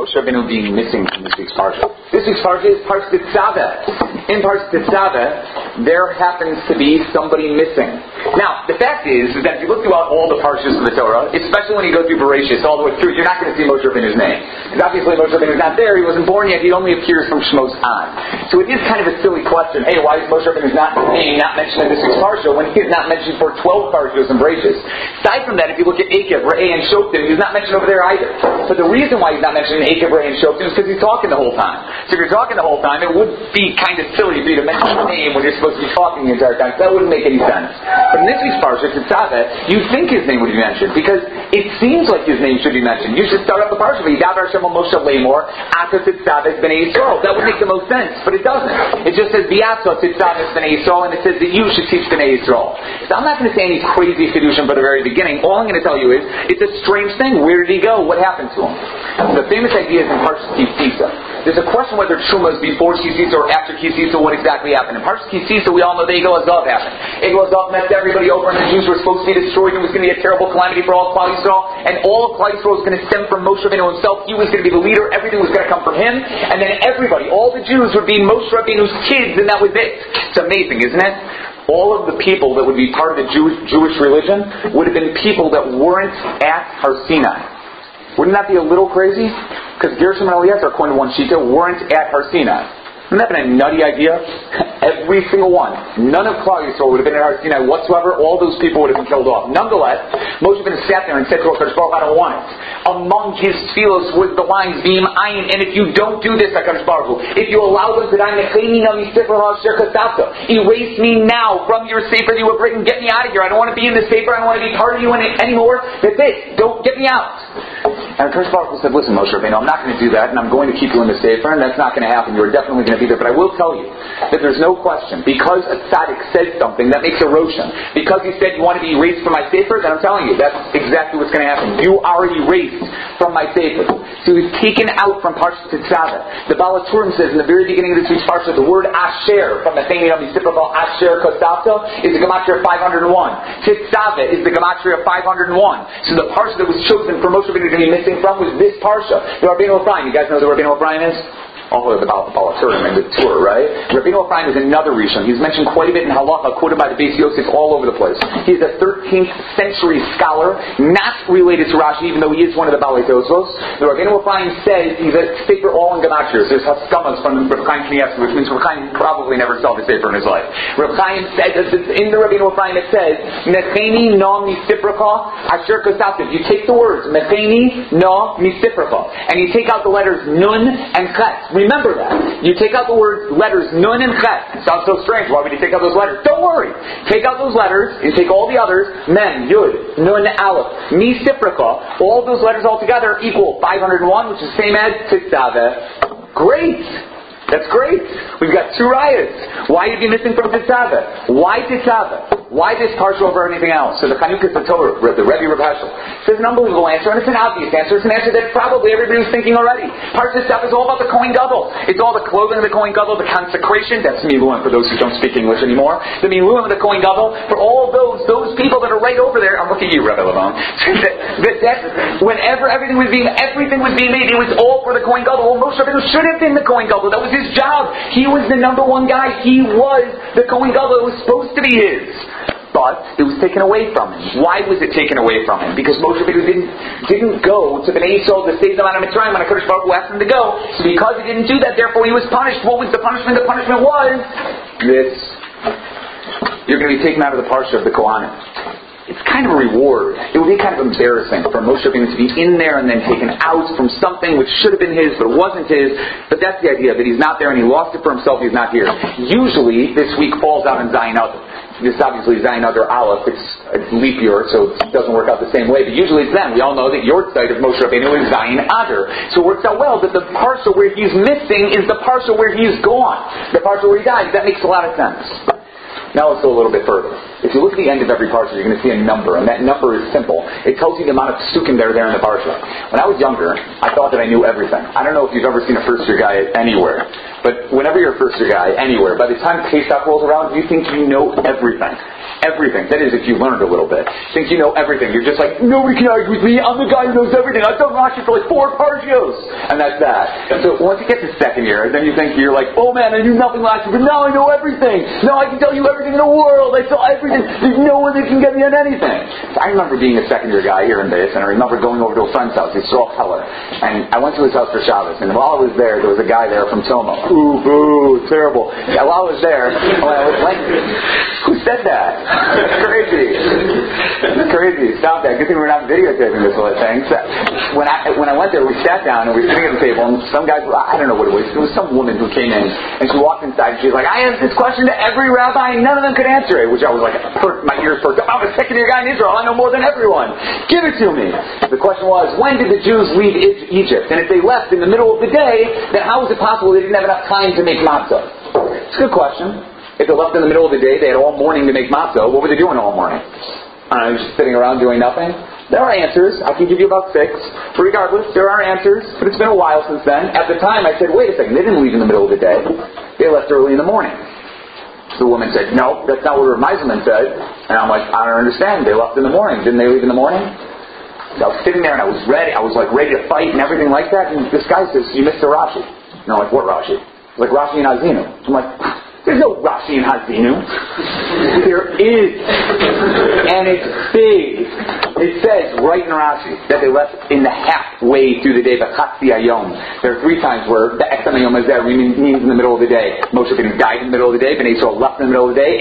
Moshe Rabbeinu being missing from this week's parsha. This week's parsha is Parshat Tetzaveh. In Parshat Tetzaveh, there happens to be somebody missing. Now, the fact is that if you look throughout all the parshas of the Torah, especially when you go through Bereshit all the way through, you're not going to see Moshe Rabbeinu's name. Because obviously Moshe Rabbeinu is not there, he wasn't born yet, he only appears from Shmos on. So it is kind of a silly question, hey, why is Moshe Rabbeinu's name not mentioned in this week's parsha when he is not mentioned for 12 parshas in Bereshit? Aside from that, if you look at Akev, Re'eh, and Shoftim, he's not mentioned over there either. But the reason why he's not mentioned in Akev, Re'eh, and Shoftim is because he's talking the whole time. So if you're talking the whole time, it would be kind of silly for you to mention the name when you're supposed to be talking the entire time. So that wouldn't make any sense. But in this week's parsha, Tetzaveh, you'd think his name would be mentioned because it seems like his name should be mentioned. You should start up the parsha, V'yidaber Hashem al Moshe Lemor, Ata Tetzaveh B'nei Yisrael. That would make the most sense, but it doesn't. It just says V'yatza Tetzaveh B'nei Yisrael, and it says that you should teach B'nei Yisrael. So I'm not going to say any crazy fiducian for the very beginning. All I'm going to tell you is, it's a strange thing. Where did he go? What happened to him? The famous idea is in Parshat Kisisa. There's a question whether Truma is before Kisisa or after Kisisa, what exactly happened. In Parshat Kisisa, we all know that Egel Azav happened. Egel Azav messed everybody over, and the Jews were supposed to be destroyed. It was going to be a terrible calamity for all of Klal Yisrael, and all of Klal Yisrael was going to stem from Moshe Rabbeinu himself. He was going to be the leader. Everything was going to come from him, and then everybody, all the Jews, would be Moshe Rabbeinu's kids, and that was it. It's amazing, isn't it? All of the people that would be part of the Jewish religion would have been people that weren't at Har Sinai. Wouldn't that be a little crazy? Because Gershom and Eliezer, according to one shita, weren't at Har Sinai. Wouldn't that have been a nutty idea? Every single one. None of Klal Yisrael would have been at Har Sinai whatsoever. All those people would have been killed off. Nonetheless, Moshe Rabbeinu sat there and said to HaKadosh Baruch Hu, I don't want it. Among his tefillos was the lines, V'im ayin, and if you don't do this, HaKadosh Baruch Hu, if you allow them to die, erase me now from your sefer that you have written, get me out of here. I don't want to be in this sefer, I don't want to be part of you anymore. That's it. Don't get me out. And HaKadosh Baruch Hu said, listen, Moshe Rabbeinu, I'm not going to do that, and I'm going to keep you in the sefer, and that's not going to happen. You're definitely going to be there. But I will tell you that there's no question, because a tzaddik says something, that makes a roshan. Because he said you want to be erased from my sefer, then I'm telling you, that's exactly what's going to happen. You are erased from my sefer. So he was taken out from Parshat Tetzaveh. The Baal HaTurim says in the very beginning of this week's Parsha, the word Asher, from the thing of Yisipabal Asher Kosavta, is the gematria of 501. Tetzaveh is the gematria of 501. So the Parsha that was chosen for Moshe Rabbeinu to be missing from was this Parsha. The Rabbeinu Ephraim. You guys know who the Rabbeinu Ephraim is? All of the Baal HaTurim and the Tur, right? Rabbeinu Ephraim is another Rishon. He's mentioned quite a bit in Halacha, quoted by the Beis Yosef all over the place. He's a 13th century scholar, not related to Rashi, even though he is one of the Balei Tosfos. The Rabbeinu Ephraim says he's a sefer all in Gematrias. There's Haskamas from Reb Chaim Kanievsky, which means Reb Chaim probably never saw the sefer in his life. Reb Chaim said, in the Rabbeinu Ephraim it says, Mecheni no misifraka asher kosavta. You take the words, Mecheni no misifraka, and you take out the letters Nun and Chet. Remember that. You take out the word letters Nun and Chet. Sounds so strange. Why would you take out those letters? Don't worry. Take out those letters and take all the others. Mem, Yud, Nun, Aleph, Mi, Sifrika. All those letters all together equal 501, which is the same as Tetzaveh. Great. That's great. We've got two rayas. Why are you missing from Tetzaveh? Why Tetzaveh? Why this parsha over anything else? So the Chanukas of Torah, the Rebbe Reb Heschel, says an unbelievable answer, and it's an obvious answer. It's an answer that probably everybody was thinking already. Parsha stuff is all about the Kohen Gadol. It's all the clothing of the Kohen Gadol, the consecration. That's Miluim for those who don't speak English anymore. The Miluim of the Kohen Gadol for all of those people that are right over there. I'm looking at you, Rebbe Levon. Whenever everything was being made, it was all for the Kohen Gadol. Well, Moshe Rabbeinu should have been the Kohen Gadol. That was his job. He was the number one guy. He was the Kohen Gadol. It was supposed to be his. But it was taken away from him. Why was it taken away from him? Because Moshe Rabbeinu didn't go to Bnei Yisrael to save them out of Mitzrayim when HaKadosh Baruch Hu asked him to go. So because he didn't do that, therefore he was punished. What was the punishment? The punishment was this. You're going to be taken out of the parsha of the Kohanim. It's kind of a reward. It would be kind of embarrassing for Moshe Rabbeinu to be in there and then taken out from something which should have been his but wasn't his. But that's the idea, that he's not there and he lost it for himself, he's not here. Usually this week falls out in Zayin Adar. This is obviously Zayin Adar Aleph. It's leap year, so it doesn't work out the same way. But usually it's then. We all know that your site of Moshe Rabbeinu is Zayin Adar. So it works out well that the parsha where he's missing is the parsha where he's gone. The parsha where he died. That makes a lot of sense. Now let's go a little bit further. If you look at the end of every parsha, you're going to see a number, and that number is simple. It tells you the amount of psukim that are there in the parsha. When I was younger, I thought that I knew everything. I don't know if you've ever seen a first-year guy anywhere, but whenever you're a first-year guy anywhere, by the time Pesach rolls around, you think you know everything. everything. That is, if you learned a little bit. Think you know everything. You're just like, nobody can argue with me. I'm the guy who knows everything. I've done Rashi for like 4 parshios. And that's that. And so once you get to second year, then you think you're like, oh man, I knew nothing last year, but now I know everything. Now I can tell you everything in the world. I saw everything. There's no one that can get me on anything. So I remember being a second year guy here in Vegas, and I remember going over to a friend's house. He's Saul Keller. And I went to his house for Shabbos, and while I was there was a guy there from Toma. Ooh, boo, terrible. And while I was there, I was like, who said that? That's crazy. It's crazy. Stop that. Good thing we're not videotaping this whole thing. So when I went there, we sat down and we were sitting at the table, and some guy, I don't know what it was some woman who came in, and she walked inside, and she was like, I asked this question to every rabbi, and none of them could answer it, which I was like, my ears perked up. I'm a second year guy in Israel. I know more than everyone. Give it to me. The question was, when did the Jews leave Egypt? And if they left in the middle of the day, then how is it possible they didn't have enough time to make matzah? It's a good question. If they left in the middle of the day, they had all morning to make matzah. What were they doing all morning? Just sitting around doing nothing? There are answers. I can give you about 6. Regardless, there are answers. But it's been a while since then. At the time, I said, wait a second. They didn't leave in the middle of the day. They left early in the morning. The woman said, no, that's not what Rav Meiselman said. And I'm like, I don't understand. They left in the morning. Didn't they leave in the morning? So I was sitting there and I was ready. I was like ready to fight and everything like that. And this guy says, you missed a Rashi. And I'm like, what Rashi? Like Rashi and Hazinu. I'm like, there's no Rashi and Hazinu. There is. And it's big. It says right in Rashi that they left in the halfway through the day, V'chatzi Hayom. There are 3 times where the Etzem Hayom Hazeh means in the middle of the day. Moshe Rabbeinu died in the middle of the day, Bnei Yisrael left in the middle of the day,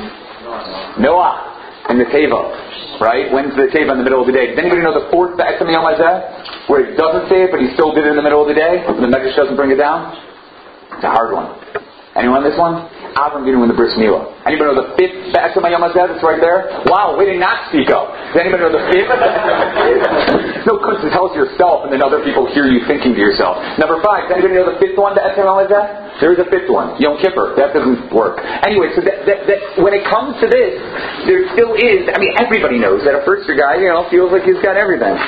and Noah and the Teva. Right? When's the Teva in the middle of the day? Does anybody know the 4th Etzem Hayom Hazeh? Where it doesn't say it, but he still did it in the middle of the day? The Medrash doesn't bring it down? It's a hard one. Anyone this one? Avram Avinu in the Bris Milah. Anybody know the 5th Etzem Hayom Hazeh that's right there? Wow, way to not speak up. Does anybody know the 5th? It's no good to tell us yourself and then other people hear you thinking to yourself. Number 5, does anybody know the 5th one, the Etzem Hayom Hazeh? There is a 5th one, Yom Kippur. That doesn't work. Anyway, so that when it comes to this, there still is, everybody knows that a first year guy, feels like he's got everything.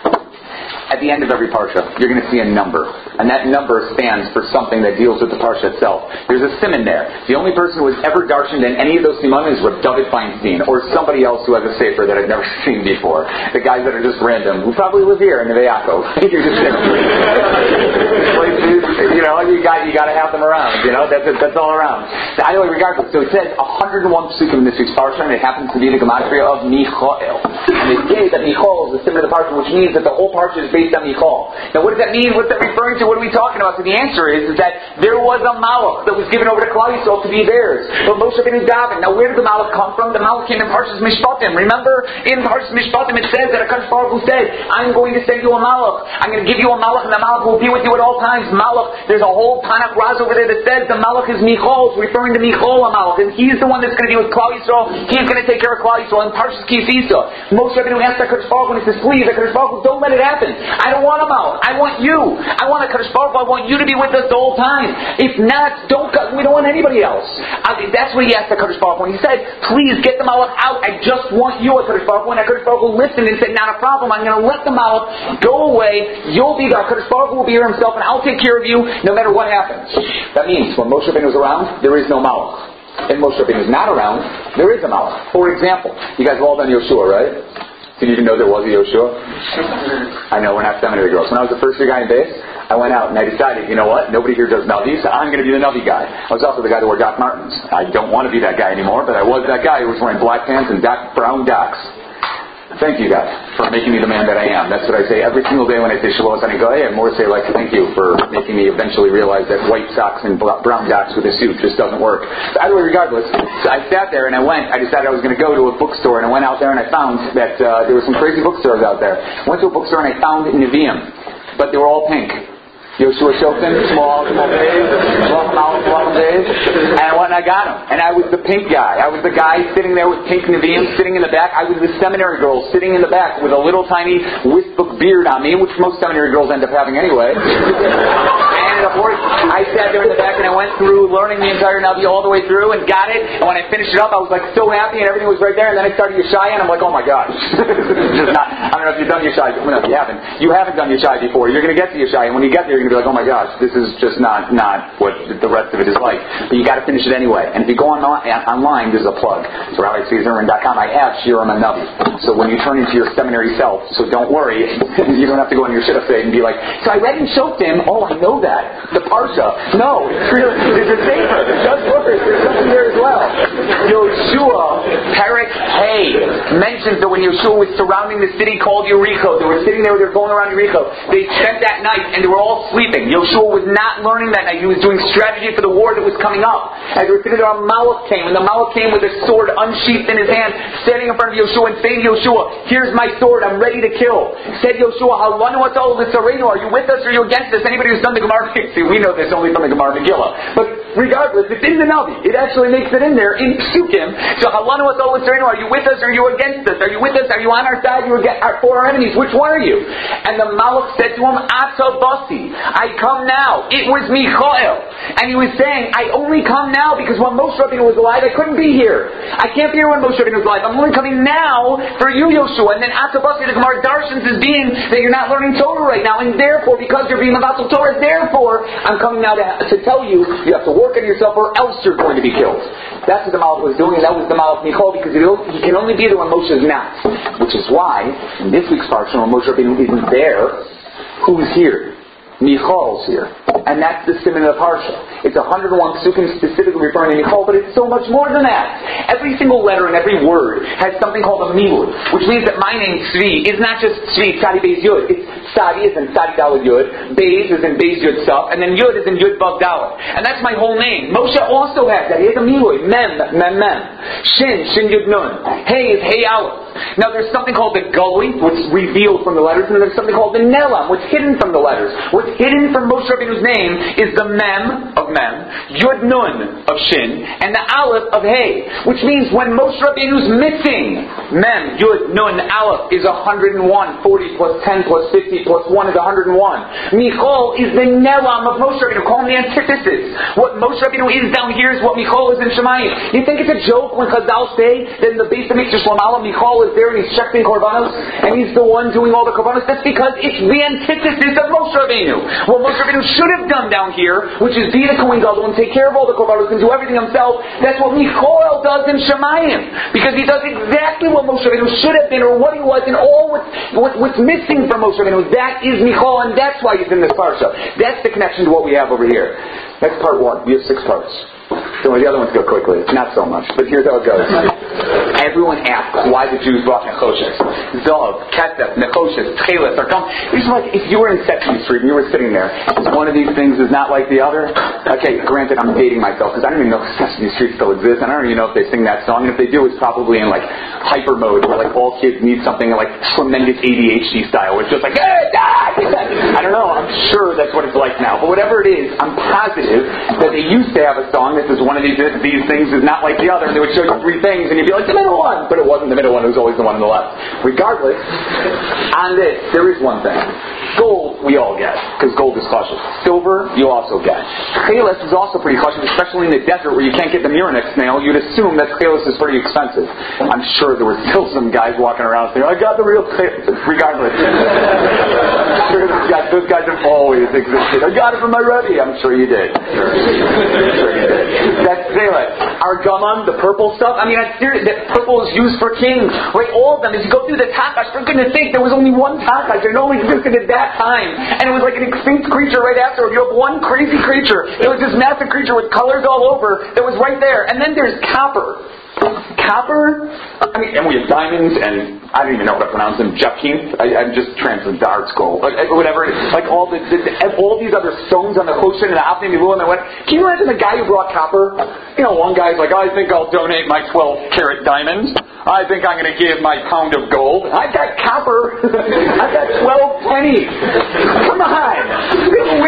At the end of every parsha, you're going to see a number. And that number stands for something that deals with the parsha itself. There's a siman there. The only person who has ever darshaned in any of those simanim is Reb David Feinstein, or somebody else who has a sefer that I've never seen before. The guys that are just random, who probably live here in Neve Yaakov. You're just you got to have them around. That's all around. So anyway, regardless, so it says 101 psukim in this week's parsha, and it happens to be the gematria of Michael. And they say that Michael is the siman of the parsha, which means that the whole parsha is based on Michal. Now what does that mean? What's that referring to? What are we talking about? So the answer is that there was a Malach that was given over to Klal Yisrael to be theirs. But Moshe Rabbeinu davened. Now where did the Malach come from? The Malach came in Parshas Mishpatim. Remember in Parshas Mishpatim it says that HaKadosh Baruch Hu said, I'm going to send you a Malach. I'm going to give you a Malach, and the Malach will be with you at all times. Malach, there's a whole Tanakh Raz over there that says the Malach is Michal. It's referring to Michal a Malach. And he's the one that's going to be with Klal Yisrael. He's going to take care of Klal Yisrael. In Parshas Kisisa, Moshe Rabbeinu asked HaKadosh Baruch Hu when he says, please, HaKadosh Baruch Hu, don't let it happen. I don't want a Malach. I want you. I want HaKadosh Baruch Hu. I want you to be with us the whole time. If not, we don't want anybody else. That's what he asked HaKadosh Baruch Hu. He said, please get the Malach out. I just want you, HaKadosh Baruch Hu. And HaKadosh Baruch Hu listened and said, not a problem. I'm going to let the Malach go away. You'll be there. HaKadosh Baruch Hu will be here himself, and I'll take care of you no matter what happens. That means when Moshe Rabbeinu is around, there is no Malach. If Moshe Rabbeinu is not around, there is a Malach. For example, you guys have all done Yoshua, right? Did you even know there was a Yoshua? I know, we're not seminary girls. When I was the first year guy in base, I went out and I decided, you know what? Nobody here does Navi, so I'm going to be the Navi guy. I was also the guy that wore Doc Martens. I don't want to be that guy anymore, but I was that guy who was wearing black pants and brown Docs. Thank you, guys, for making me the man that I am. That's what I say every single day when I say Shalom Anigoy, and more say like, thank you for making me eventually realize that white socks and brown Docs with a suit just doesn't work. So either way, regardless, so I sat there and I decided I was going to go to a bookstore, and I went out there and I found that there were some crazy bookstores out there. I went to a bookstore and I found Nevi'im, but they were all pink. Yoshua Shofin, small days, welcome days. And I went and I got him. And I was the pink guy. I was the guy sitting there with pink Nevi'im sitting in the back. I was the seminary girl sitting in the back with a little tiny wisp of beard on me, which most seminary girls end up having anyway. I ended up I sat there in the back and I went through learning the entire Navi all the way through and got it. And when I finished it up, I was like so happy and everything was right there. And then I started Yeshaya and I'm like, oh my gosh. Just not, I don't know if you've done Yeshaya. Well, no, if you haven't. You haven't done Yeshaya before. You're going to get to Yeshaya. And when you get there, you're going to be like, oh my gosh, this is just not what the rest of it is like. But you got to finish it anyway. And if you go online, this is a plug. It's RabbiTzvi.com. I have Shiurim and Navi. So when you turn into your seminary self, so don't worry, you don't have to go on your shidduch site and be like, so I read in Shoftim, oh I know that, the Parsha. No, it's a safer. It does work. There's something there as well. Yoshua, Perek Hay, mentions that when Yoshua was surrounding the city called Yericho, they were sitting there, they were going around Yericho, they spent that night and they were all sleeping. Yoshua was not learning that night. He was doing strategy for the war that was coming up. As they were sitting there, a Malach came, and the Malach came with a sword unsheathed in his hand, standing in front of Yoshua and saying to Yoshua, here's my sword, I'm ready to kill. Said Yoshua, are you with us or are you against us? Anybody who's done the Gemara, see, we know this only from the Gemara Megillah. But regardless, it's in the Navi. It actually makes it in there in Psukim. So, are you with us or are you against us? Are you with us? Are you on our side? Are you for our enemies? Which one are you? And the Malach said to him, Ata Basi, I come now. It was Michael. And he was saying, I only come now because when Moshe Rabbeinu was alive, I couldn't be here. I can't be here when Moshe Rabbeinu was alive. I'm only coming now for you, Yoshua. And then Ata Basi, the Gemara Darshans is being that you're not learning Torah right now. And therefore, because you're being about Torah, therefore, I'm coming now to tell you, you have to work on yourself or else you're going to be killed. That's what the Malach was doing, and that was the Malach Michal, because he can only be there when Moshe is not. Which is why, in this week's parsha, when Moshe Rabbeinu isn't there, who's here? Michal's here. And that's the siman of the parsha. It's 101 psukim specifically referring to Michal, but it's so much more than that. Every single letter and every word has something called a milud, which means that my name, Tzvi, is not just Tzvi, Tzadi Beis Yud. It's Tzadi is in Tzadi Daled Yud, Beis is in Beis Yud Saf, and then Yud is in Yud Vav Daled. And that's my whole name. Moshe also has that. He has a milud. Mem, Mem, Mem. Shin Yud Nun. Hey is Hey Aleph. Now there's something called the Goli, which is revealed from the letters, and there's something called the Nelam, which is hidden from the letters. What's hidden from Moshe Rabbeinu's name is the Mem of Mem, Yud Nun of Shin, and the Aleph of Hey, which means when Moshe Rabbeinu's missing, Mem, Yud, Nun, Aleph is 101, 40 plus 10 plus 50 plus 1 is 101. Michal is the Nelam of Moshe Rabbeinu, call him the antithesis. What Moshe Rabbeinu is down here is what Michal is in Shemayim. You think it's a joke when Chazal say that in the Beis Hamikdash Shlomo Michal is there and he's checking korbanos and he's the one doing all the korbanos? That's because it's the antithesis of Moshe Rabbeinu. What Moshe Rabbeinu should have done down here, which is be the Kohen Gadol and take care of all the korbanos and do everything himself, that's what Michal does in Shemayim. Because he does exactly what Moshe Rabbeinu should have been, or what he was, and all what's missing from Moshe Rabbeinu. That is Michal, and that's why he's in this parsha. That's the connection to what we have over here. That's part 1. We have 6 parts. So the other ones go quickly. Not so much. But here's how it goes. Everyone asks why the Jews brought Nechoshes. Zav, Kesef, Nechoshes, Tcheles, Arkom. It's like if you were in Sesame Street and you were sitting there, one of these things is not like the other. Okay, granted, I'm dating myself because I don't even know if Sesame Street still exists, and I don't even know if they sing that song. And if they do, it's probably in like hyper mode where like all kids need something like tremendous ADHD style. It's just like, hey, I don't know. I'm sure that's what it's like now. But whatever it is, I'm positive that they used to have a song that says one of these things is not like the other, and they would show you 3 things, and you'd be like, the middle one! But it wasn't the middle one, it was always the one on the left. Regardless, on this, there is one thing. Gold, we all get, because gold is cautious. Silver, you also get. Cheles is also pretty cautious, especially in the desert where you can't get the Murex snail. You'd assume that cheles is pretty expensive. I'm sure there were still some guys walking around saying, I got the real cheles. Regardless. Those guys have always existed. I got it from my Rebbe. I'm sure you did. That's cheles. Argamam, the purple stuff. I mean, that's serious. That purple is used for kings. Right? All of them. As you go through the Takash, for goodness sake, there was only one Takash. It only existed at that time. And it was like an extinct creature right after. You have one crazy creature. It was this massive creature with colors all over that was right there. And then there's copper. Copper? I mean, and we have diamonds, and I don't even know how to pronounce them. Jacinth? I'm just translating the art school. Whatever. Like all these other stones on the Hoshen and the Apne Milu and the what. Can you imagine the guy who brought copper? You know, one guy's like, I think I'll donate my 12-carat diamond. I think I'm going to give my pound of gold. I've got copper. I've got 12 pennies. Come on. Where is that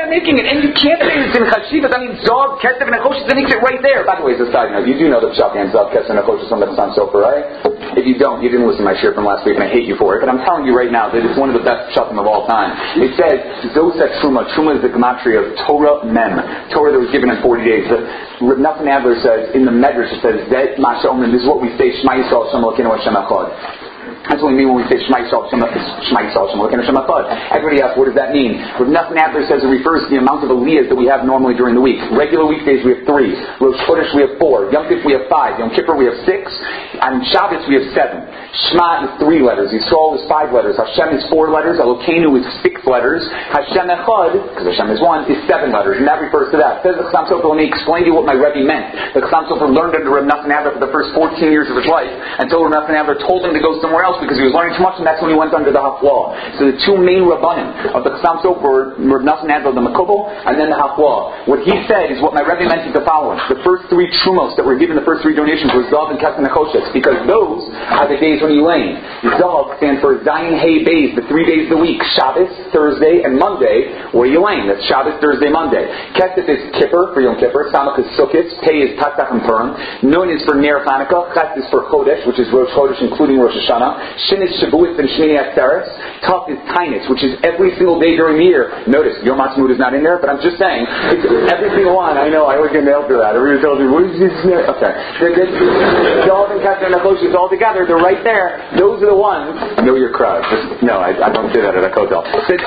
I'm making it. And you can't say it's in Chashivas. I mean, Zog, Kesef, and Nechoshes, that makes it right there. By the way, as a side note, you do know the Pshat and Zog, Kesef, and Nechoshes on the Chassam Sofer, right? If you don't, you didn't listen to my shir from last week, and I hate you for it. But I'm telling you right now that it's one of the best Pshatim of all time. It says, Zosek Truma. Truma is the gematria of Torah Mem. Torah that was given in 40 days. Reb Nachman Adler says, in the Medrash, it says, Zet Masha Omen, this is what we say, Shema Yisrael, Shem Elokeinu, Hashem Echad. That's what we mean when we say Shema Yisrael, Shem Elokeinu, Hashem Echad. Everybody asks, what does that mean? Reb Nachman Adler says it refers to the amount of aliyahs that we have normally during the week. Regular weekdays we have 3. Rosh Chodesh we have 4. Yom Kippur we have 5. Yom Kippur we have 6. On Shabbos we have 7. Shema is 3 letters. Yisrael is 5 letters. Hashem is 4 letters. Elokeinu is 6 letters. Hashem Echad, because Hashem is 1, is 7 letters. And that refers to that. Says the Chassam Sofer, let me explain to you what my Rebbe meant. The Chassam Sofer learned under Reb Nachman Adler for the first 14 years of his life until Reb Nachman Adler told him to go somewhere else because he was learning too much, and that's when he went under the Haflah. So the 2 main Rabbanim of the Chassam Sofer were Reb Nachman Adler, the Makubal, and then the Haflah. What he said is what my Rebbe meant is the following. The first 3 Trumos that were given, the first 3 donations were Zav and Kesef and Nechoshes, because those are the days when you lane. Zav stands for Zayin Hey Beis, the 3 days of the week, Shabbos, Thursday, and Monday, where you lane. That's Shabbos, Thursday, Monday. Kesef is Kippur, for Yom Kippur. Samach is Sukkot. Pei is Pesach and Purim. Nun is for Ner Chanukah. Ches is for Chodesh, which is Rosh Chodesh, including Rosh Hashanah. Shin is Shavuot and Shmini Atzeres. Tuf is Tainus, which is every single day during the year. Notice, Yom Ha'atzmaut is not in there, but I'm just saying, it's every single one. I know, I always get nailed for that. Everybody tells me, what is this? Okay. Zav and Kesef and Nechoshes all together, they're right there. Those are the ones. Know your crowd. No, I don't say that at a kotel.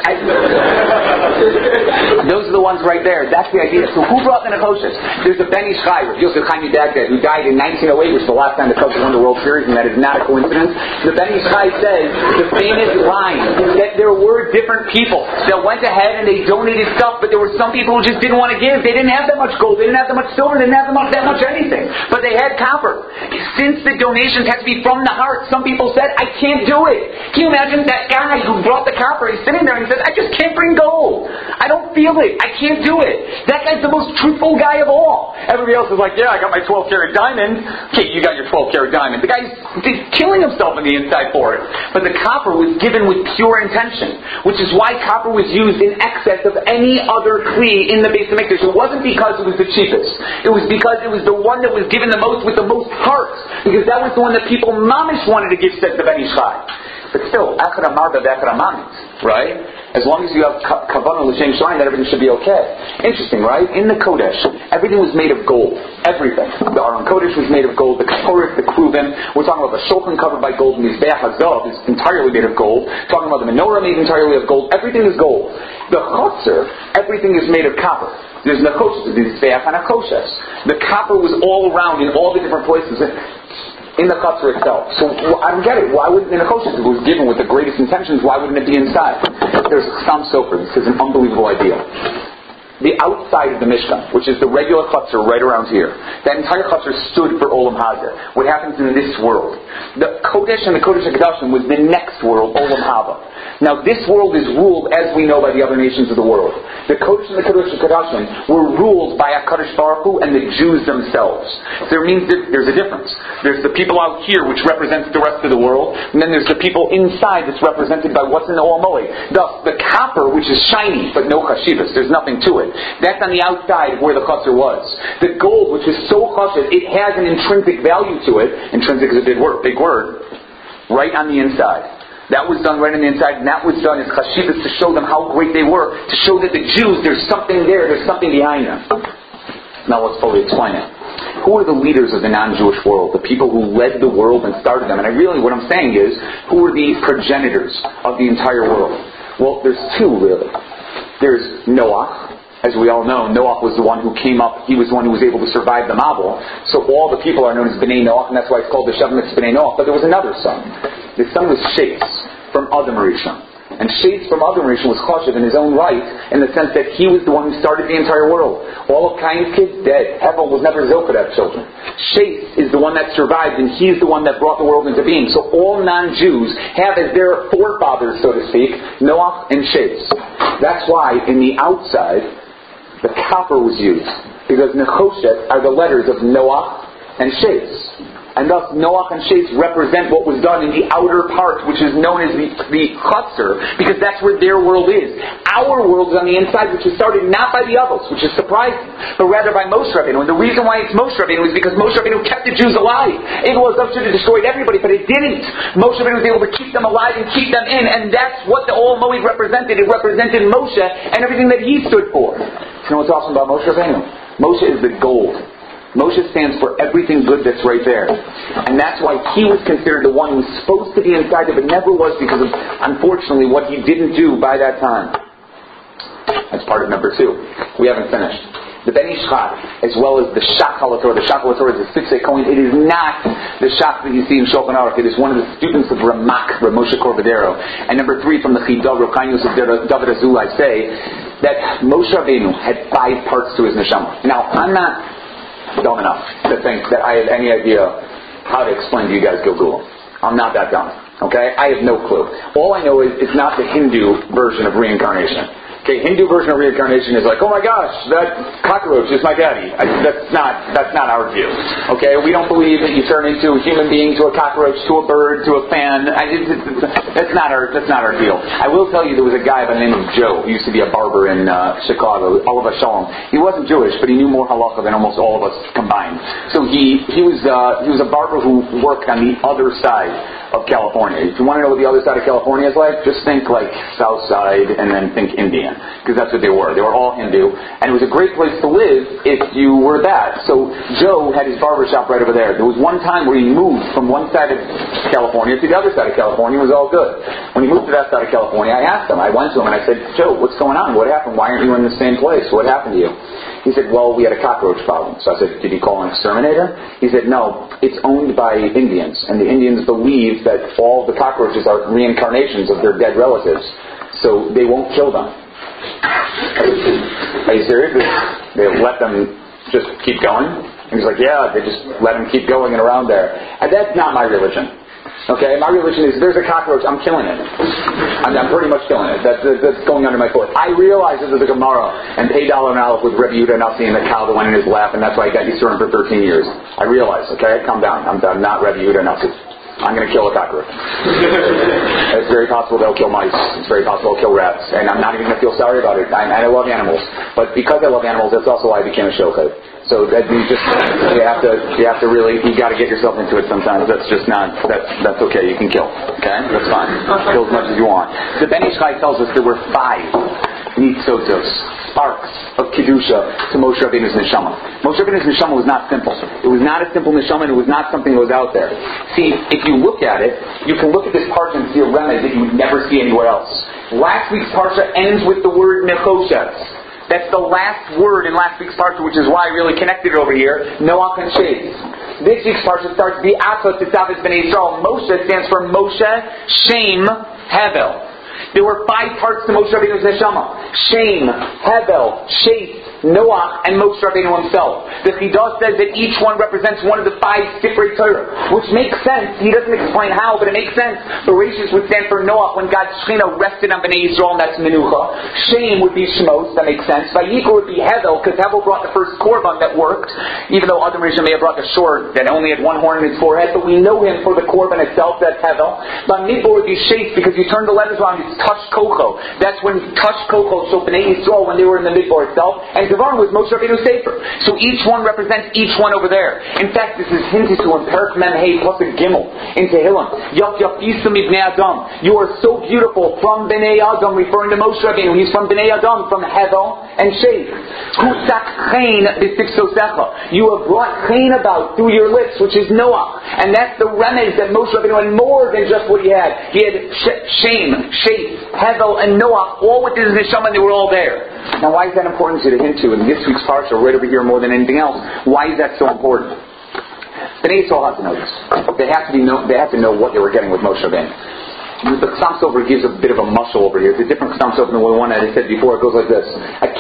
Those are the ones right there. That's the idea. So who brought the Nechoshes? There's a Ben Ish Chai, Yosef Chaim Yudagdad, who died in 1908, which is the last time the Cubs won the World Series, and that is not a coincidence. The Ben Ish Chai says the famous line that there were different people that went ahead and they donated stuff, but there were some people who just didn't want to give. They didn't have that much gold, they didn't have that much silver, they didn't have that much anything. But they had copper. Since the donations had to be from the heart, some people said, I can't do it. Can you imagine that guy who brought the copper? He's sitting there and he says, I just can't bring gold. I don't feel it. I can't do it. That guy's the most truthful guy of all. Everybody else is like, yeah, I got my 12-karat diamond. Okay, you got your 12-karat diamond. The guy's killing himself on the inside for it. But the copper was given with pure intention, which is why copper was used in excess of any other kli in the Beis HaMikdash. It wasn't because it was the cheapest. It was because it was the one that was given the most with the most heart. Because that was the one that people mamish wanted to give, says the Ben Ish Chai. But still, Echad Amarba B'Echad Amamit, right? As long as you have Kavanah L'Shem Shamayim, that everything should be okay. Interesting, right? In the Kodesh, everything was made of gold. Everything. The Aron Kodesh was made of gold. The Kaporit, the Kruvim. We're talking about the Shulchan covered by gold. And the Mizbeach HaZav is entirely made of gold. Talking about the Menorah made entirely of gold. Everything is gold. The Chotzer, everything is made of copper. There's Nechoshes, there's Mizbeach HaNechoshes. The copper was all around in all the different places in the Chotzer itself. So I don't get it. Why wouldn't the Nechoshes, if it was given with the greatest intentions, why wouldn't it be inside? There's Chassam Sofer. This is an unbelievable idea. The outside of the Mishkan, which is the regular Chotzer right around here, that entire Chotzer stood for Olam Hazeh. What happens in this world? The Kodesh and the Kodesh HaKadoshim was the next world, Olam Haba. Now this world is ruled, as we know, by the other nations of the world. The Kodesh and the Kodesh HaKadoshim were ruled by HaKadosh Baruch Hu and the Jews themselves. So it means that there's a difference. There's the people out here, which represents the rest of the world, and then there's the people inside that's represented by what's in the Olam Moed. Thus, the copper, which is shiny, but no chashivas, there's nothing to it. That's on the outside where the chotzer was. The gold, which is so chashiv, it has an intrinsic value to it. Intrinsic is a big word. Right on the inside. That was done right on the inside, and that was done as chashivas to show them how great they were, to show that the Jews, there's something there, there's something behind them. Now let's fully explain it. Who are the leaders of the non-Jewish world? The people who led the world and started them. And what I'm saying is, who are the progenitors of the entire world? Well, there's 2 really. There's Noah. As we all know, Noah was the one who came up, he was the one who was able to survive the Mabul. So all the people are known as Bnei Noach, and that's why it's called the Shavim Bnei Noach. But there was another son. The son was Shes, from Adam Rishon. And Shes from Adam Rishon was chashiv in his own right, in the sense that he was the one who started the entire world. All of Cain's kids dead. Hevel was never zilka to have children. Shes is the one that survived, and he's the one that brought the world into being. So all non-Jews have as their forefathers, so to speak, Noach and Shes. That's why in the outside, the copper was used, because Nechoshet are the letters of Noah and Shes. And thus Noach and Shes represent what was done in the outer part, which is known as the chutzner, because that's where their world is. Our world is on the inside, which was started not by the Avos, which is surprising, but rather by Moshe Rabbeinu. And the reason why it's Moshe Rabbeinu is because Moshe Rabbeinu kept the Jews alive. Evil should have destroyed everybody, but it didn't. Moshe Rabbeinu was able to keep them alive and keep them in, and that's what the Ol Moed represented. It represented Moshe and everything that he stood for. You know what's awesome about Moshe Rabbeinu? Moshe is the gold. Moshe stands for everything good that's right there. And that's why he was considered the one who was supposed to be inside it, but never was because of, unfortunately, what he didn't do by that time. That's part of number 2. We haven't finished. The Ben Ish Chai, as well as the Shach HaLaTorah. The Shach HaLaTorah is a 6-day coin. It is not the Shach that you see in Shulchan Aruch. It is one of the students of Ramak, Rav Moshe Corvadero. And number 3 from the Chidah, Rav Chaim Yosef David Azulai say that Moshe Rabbeinu had 5 parts to his neshama. Now, I'm not dumb enough to think that I have any idea how to explain to you guys Gilgul. I'm not that dumb. Okay? I have no clue. All I know is it's not the Hindu version of reincarnation. Okay, Hindu version of reincarnation is like, oh my gosh, that cockroach is my daddy. That's not our view. Okay, we don't believe that you turn into a human being, to a cockroach, to a bird, to a fan. That's not our deal. I will tell you, there was a guy by the name of Joe who used to be a barber in Chicago, Oliver Shalom. He wasn't Jewish, but he knew more halakha than almost all of us combined. So he was a barber who worked on the other side of California. If you want to know what the other side of California is like, just think like South Side and then think Indian, because that's what they were. They were all Hindu, and it was a great place to live if you were that. So Joe had his barber shop right over there. There was one time where he moved from one side of California to the other side of California. It was all good. When he moved to that side of California, I asked him. I went to him and I said, Joe, what's going on? What happened? Why aren't you in the same place? What happened to you? He said, well, we had a cockroach problem. So I said, did you call an exterminator? He said, no, it's owned by Indians, and the Indians believe that all the cockroaches are reincarnations of their dead relatives, so they won't kill them. Are you serious? They let them just keep going? And he's like, yeah, they just let them keep going and around there. And that's not my religion. Okay, my religion is, there's a cockroach, I'm killing it. I'm pretty much killing it. That's going under my foot. I realize this is a Gemara, and Pei Dollar and Aleph with Rebbe Yehuda Nasi and the cow that went in his lap, and that's why he got Yisurim for 13 years. I realize, okay? Calm down. I'm not Rebbe Yehuda Nasi. I'm going to kill a cockroach. It's very possible they'll kill mice. It's very possible they'll kill rats. And I'm not even going to feel sorry about it. I love animals. But because I love animals, that's also why I became a shochet. So that you have to really, you got to get yourself into it sometimes. That's just not, that's okay. You can kill. Okay? That's fine. Kill as much as you want. The Ben Ish Chai tells us there were 5 nitzotos, sparks of Kedusha to Moshe Rabbeinu's neshama. Moshe Rabbeinu's neshama was not simple. It was not a simple neshama, and it was not something that was out there. See, if you look at it, you can look at this parsha and see a remez that you would never see anywhere else. Last week's parsha ends with the word nechoshes. That's the last word in last week's parsha, which is why I really connected it over here, Noach and Shes. This week's parsha starts, V'ato titzavet b'nei Yisrael. Moshe stands for Moshe, Shem, Hevel. There were 5 parts to Moshe Rabbeinu's neshama. Shem, Hevel, Shes, Noach, and Moshe Rabbeinu himself. The Chidah says that each one represents one of the 5 Sifrei Torah, which makes sense. He doesn't explain how, but it makes sense. Bereshis would stand for Noach when God's Shekhinah rested on Bnei Yisrael, and that's Menucha. Shem would be Shmos, that makes sense. Vayikra would be Hevel, because Hevel brought the first korban that worked, even though Adam Rishon may have brought the short that only had 1 horn in his forehead, but we know him for the korban itself, that's Hevel. Bamidbar would be Shes, because you turn the letters around, it's Touch Koko. That's when Touch Koko, so Bnei Yisrael, when they were in the Midbar itself, and Devarim was Moshe Rabbeinu's Sefer. So each one represents each one over there. In fact, this is hinted to in Perek Mem Hey Pasuk Gimel in Tehillim. Yaf Yafisum Ibnei Adam. You are so beautiful from Bnei Adam, referring to Moshe Rabbeinu. He's from Bnei Adam, from Hevel and Shes. Husak Chain B'Sifsosecha. You have brought Chain about through your lips, which is Noach. And that's the remez that Moshe Rabbeinu had more than just what he had. He had Shem, Shes, Hevel, and Noach, all with his neshama, and they were all there. Now, why is that important to hint to in this week's parsha, right over here more than anything else? Why is that so important? Bnei Yisrael have to know this. They have to know what they were getting with Moshe Rabbeinu. The Chassam Sofer gives a bit of a muscle over here. It's a different Chassam Sofer than the one that I said before. It goes like this. A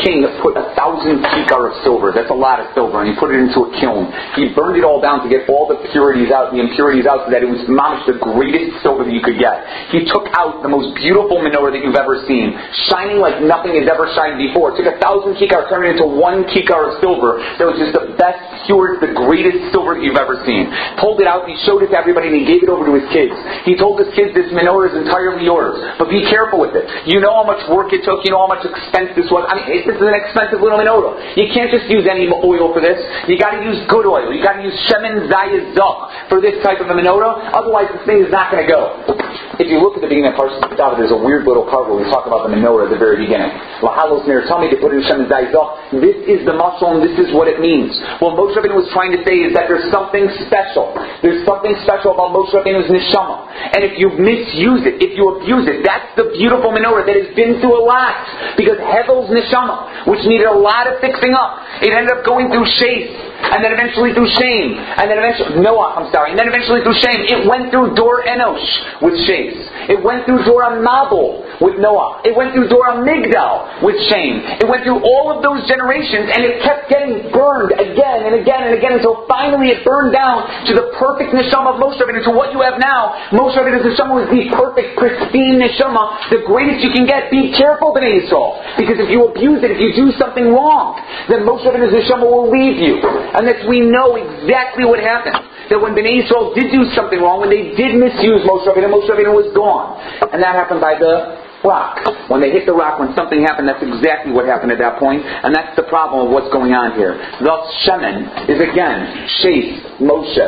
king put 1,000 kikar of silver. That's a lot of silver. And he put it into a kiln. He burned it all down to get all the impurities out, so that it was mamish the greatest silver that you could get. He took out the most beautiful menorah that you've ever seen, shining like nothing has ever shined before. Took 1,000 kikar, turned it into 1 kikar of silver. That was just the best, purest, the greatest silver that you've ever seen. Pulled it out, and he showed it to everybody, and he gave it over to his kids. He told his kids, this menorah is entirely yours, but be careful with it. You know how much work it took, you know how much expense this was. I mean, this is an expensive little menorah. You can't just use any oil for this. You got to use good oil. You got to use shemen zayis zach for this type of a menorah. Otherwise, this thing is not going to go. If you look at the beginning of Parshas Kitava, there's a weird little part where we talk about the menorah at the very beginning. Lahalos ner, tell me to put in shemen zayis zach. This is the mashal, and this is what it means. What Moshe Rabbeinu was trying to say is that there's something special. There's something special about Moshe Rabbeinu's neshama. And if you misuse it, if you abuse it, that's the beautiful menorah that has been through a lot. Because Hevel's neshama, which needed a lot of fixing up, it ended up going through Sheth, and then eventually through shame, and then eventually and then eventually through shame. It went through Dor Enosh with Sheth. It went through Dor Mabul with Noah. It went through Dor Migdal with shame. It went through all of those generations, and it kept getting burned again and again and again until finally it burned down to the perfect neshama of Moshe Rabbeinu, to what you have now. Moshe Rabbeinu's neshama was the perfect, pristine neshama, the greatest you can get. Be careful, Bnei Yisrael, because if you abuse it, if you do something wrong, then Moshe Rabbeinu's neshama will leave you. And that we know exactly what happened. That when Bnei Yisrael did do something wrong, when they did misuse Moshe Rabbeinu was gone. And that happened by the rock. When they hit the rock, when something happened, that's exactly what happened at that point. And that's the problem of what's going on here. Thus, Shemen is again, Sheth,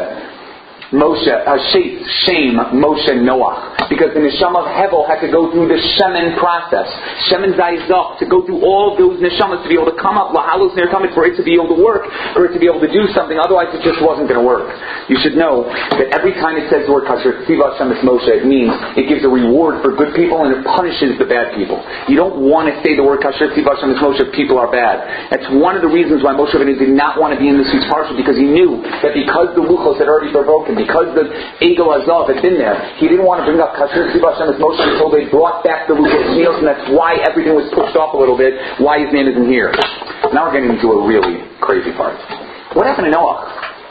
shame, Moshe, Noah. Because the neshama of Hevel had to go through the Shemen process. Shemen Zayzach, to go through all those neshamas to be able to come up, Lahalos Ner Tamid, for it to be able to work, for it to be able to do something. Otherwise, it just wasn't going to work. You should know that every time it says the word Kasher, Tziva Hashem es Moshe, it means it gives a reward for good people and it punishes the bad people. You don't want to say the word Kasher, Tziva Hashem es Moshe if people are bad. That's one of the reasons why Moshe Rabbeinu did not want to be in this week's parsha, because he knew that because the Luchos had already provoked him, because the Egel Azav had been there, he didn't want to bring up Kasher Tziva Hashem es Moshe until they brought back the Luchos Nios, and that's why everything was pushed off a little bit, why his name isn't here. Now we're getting into a really crazy part. What happened to Noah?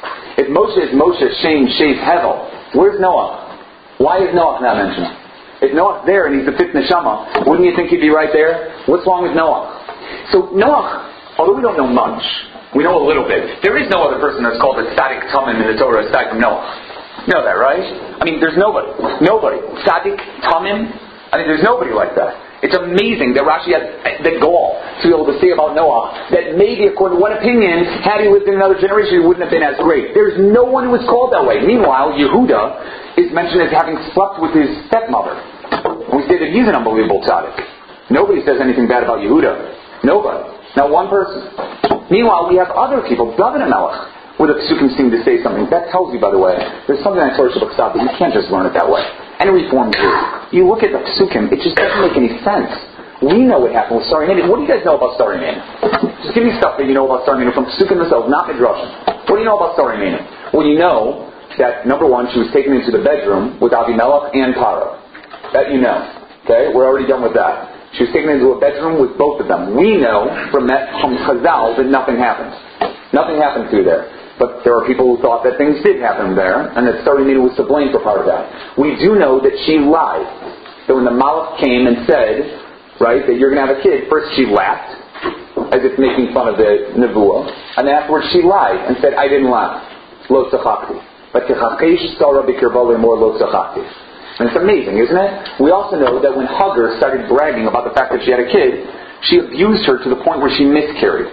If Moshe is Moshe, Shem, Sheth, Hevel, where's Noah? Why is Noah not mentioned? If Noah's there and he's the fifth neshama, wouldn't you think he'd be right there? What's wrong with Noah? So Noah, although we don't know much, we know a little bit. There is no other person that's called a Tzadik Tamim in the Torah aside from Noah. You know that, right? I mean, there's nobody. Tzadik Tamim. I mean, there's nobody like that. It's amazing that Rashi has the gall to be able to say about Noah that maybe, according to one opinion, had he lived in another generation, he wouldn't have been as great. There's no one who is called that way. Meanwhile, Yehuda is mentioned as having slept with his stepmother. And we say that he's an unbelievable tzaddik. Nobody says anything bad about Yehuda. Nobody. Not one person. Meanwhile, we have other people, David and Melech, where the Pesukim seem to say something. That tells you, by the way, there's something in Torah Shabbat Ksab, but you can't just learn it that way. Any Reform Jew, you look at the Pesukim, it just doesn't make any sense. We know what happened with Sarah Imenu. What do you guys know about Sarah Imenu? Just give me stuff that you know about Sarah Imenu from Pesukim themselves, not Midrashim. What do you know about Sarah Imenu? Well, you know that, number one, she was taken into the bedroom with Avimelech and Paro. That you know. Okay? We're already done with that. She was taken into a bedroom with both of them. We know from Chazal that nothing happened. Nothing happened through there. But there are people who thought that things did happen there, and that Sarah Imenu was to blame for part of that. We do know that she lied. That when the Malach came and said, right, that you're going to have a kid, first she laughed, as if making fun of the Nevuah, and then afterwards she lied and said, I didn't lie. Lo tzachakti. But techachesh Sarah b'kirba lemor lo tzachakti. And it's amazing, isn't it? We also know that when Hagar started bragging about the fact that she had a kid, she abused her to the point where she miscarried.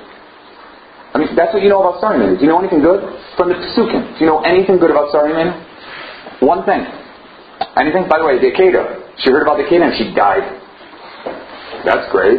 I mean, that's what you know about Sarah Imenu. Do you know anything good? From the Pesukim. Do you know anything good about Sarah Imenu? One thing. Anything? By the way, the Akedah. She heard about the Akedah and she died. That's great.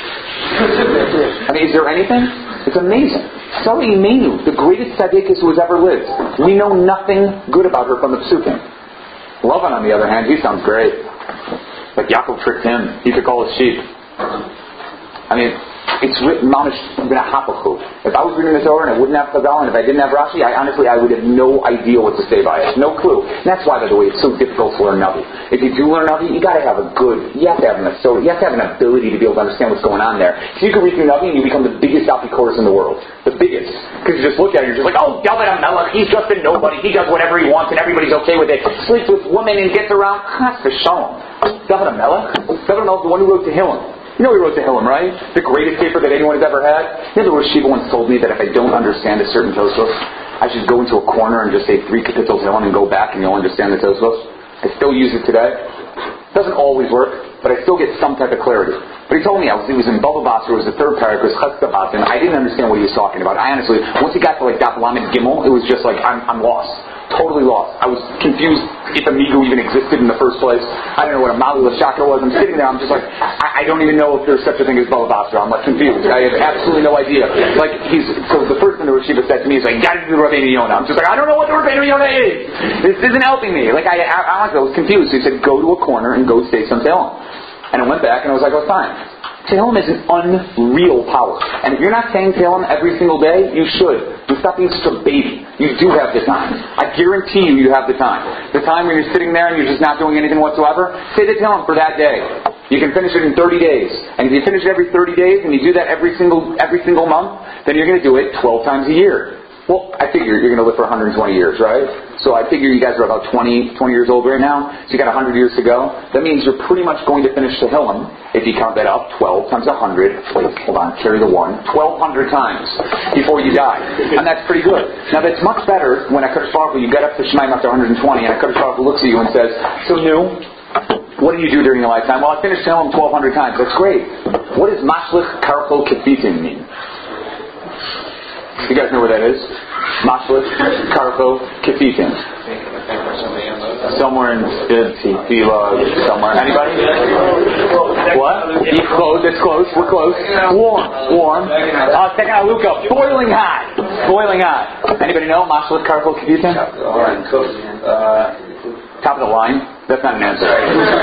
I mean, is there anything? It's amazing. Sarah Imenu, the greatest tzaddikus who has ever lived. We know nothing good about her from the Pesukim. Lavan, on the other hand, he sounds great. Like Yaakov tricked him. He took all his sheep. I mean, it's written Mamish B'Hapachu. If I was reading the Torah and I wouldn't have Chazal and if I didn't have Rashi, I would have no idea what to say by it. No clue. And that's why, by the way, it's so difficult to learn Navi. If you do learn Navi, you have to have you have to have an ability to be able to understand what's going on there. So you can read through Navi and you become the biggest Apikoros in the world. The biggest. Because you just look at it and you're just like, oh, David HaMelech, he's just a nobody. He does whatever he wants and everybody's okay with it. Sleeps with women and gets around. Chas v'shalom. David HaMelech? David HaMelech is the one who wrote Tehillim. You know he wrote Tehillim, right? The greatest paper that anyone has ever had. You know the Rosh Yeshiva once told me that if I don't understand a certain Tosfos, I should go into a corner and just say 3 kapitals Tehillim and go back and you'll understand the Tosfos. I still use it today. It doesn't always work, but I still get some type of clarity. But he told me, he was in Baba Basra, it was the third paragraph, it was Chatzah and I didn't understand what he was talking about. I honestly, once he got to like Daf Lamed Gimel, it was just like, I'm lost. Totally lost. I was confused if Amigo even existed in the first place. I don't know what a Mali Lashaka was. I'm sitting there, I'm just like, I don't even know if there's such a thing as Baba Basra. I'm like confused. I have absolutely no idea. So the first thing the Rosh Yeshiva said to me is like, you gotta do the Rabbeinu Yonah. I'm just like, I don't know what the Rabbeinu Yonah is. This isn't helping me. Like, I was confused. So he said, go to a corner and go say some Tehillim. And I went back and I was like, oh, fine. Tehillim is an unreal power. And if you're not saying Tehillim every single day, you should. You stop being such a baby. You do have the time. I guarantee you have the time. The time when you're sitting there and you're just not doing anything whatsoever, say the Tehillim for that day. You can finish it in 30 days. And if you finish it every 30 days and you do that every single month, then you're going to do it 12 times a year. Well, I figure you're going to live for 120 years, right? So I figure you guys are about 20 years old right now. So you got 100 years to go. That means you're pretty much going to finish Tehillim, if you count that up, 12 times 100. Wait, hold on, carry the 1. 1,200 times before you die. And that's pretty good. Now that's much better when HaKadosh Baruch Hu, you get up to Shemaim after 120, and HaKadosh Baruch Hu looks at you and says, so new, what did you do during your lifetime? Well, I finished Tehillim 1,200 times. That's great. What does Mashlich Karcho Kefitim mean? You guys know where that is? Mashlich, Karcho, Kefitim. Somewhere in Tila, somewhere. Anybody? What? It's close. We're close. Warm. Second Aluka, boiling hot. Anybody know Mashlich, Karcho, Kefitim? Top of the line. That's not an answer.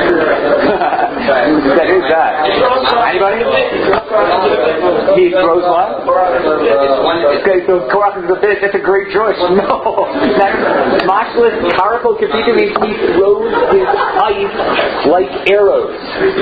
Who's that? Anybody? He throws what? Okay, so Korach is a fish. That's a great choice. No. Mashlich Karcho Kefitim means he throws his ice like arrows.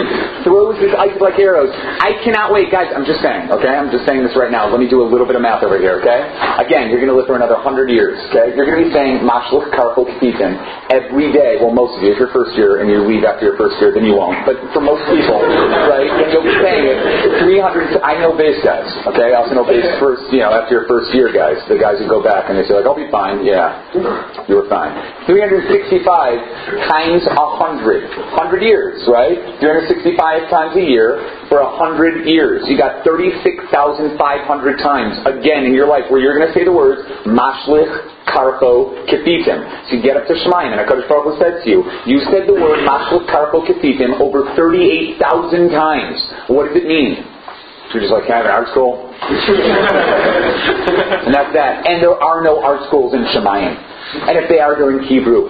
I cannot wait. Guys, I'm just saying, okay? I'm just saying this right now. Let me do a little bit of math over here, okay? Again, you're going to live for another 100 years, okay? You're going to be saying Mashlich Karcho Kefitim every day. Well, most of you, if you're first year and you leave after your first year, then you won't. But for most people, right, then you'll be saying it 300. I know base guys, okay? I also know base first, after your first year guys, the guys who go back and they say like, I'll be fine. Yeah, you were fine. 365 times 100. 100 years, right? 365 times a year for 100 years. You got 36,500 times again in your life where you're going to say the words Mashlich Karcho Kefitim. So you get up to Shemaim and HaKadosh Baruch Hu said to you, you said the word Mashlich Karcho Kefitim over 38,000 times. What does it mean? So you're just like, can I have an art school? And that's that. And there are no art schools in Shemaim. And if they are, they're in Hebrew.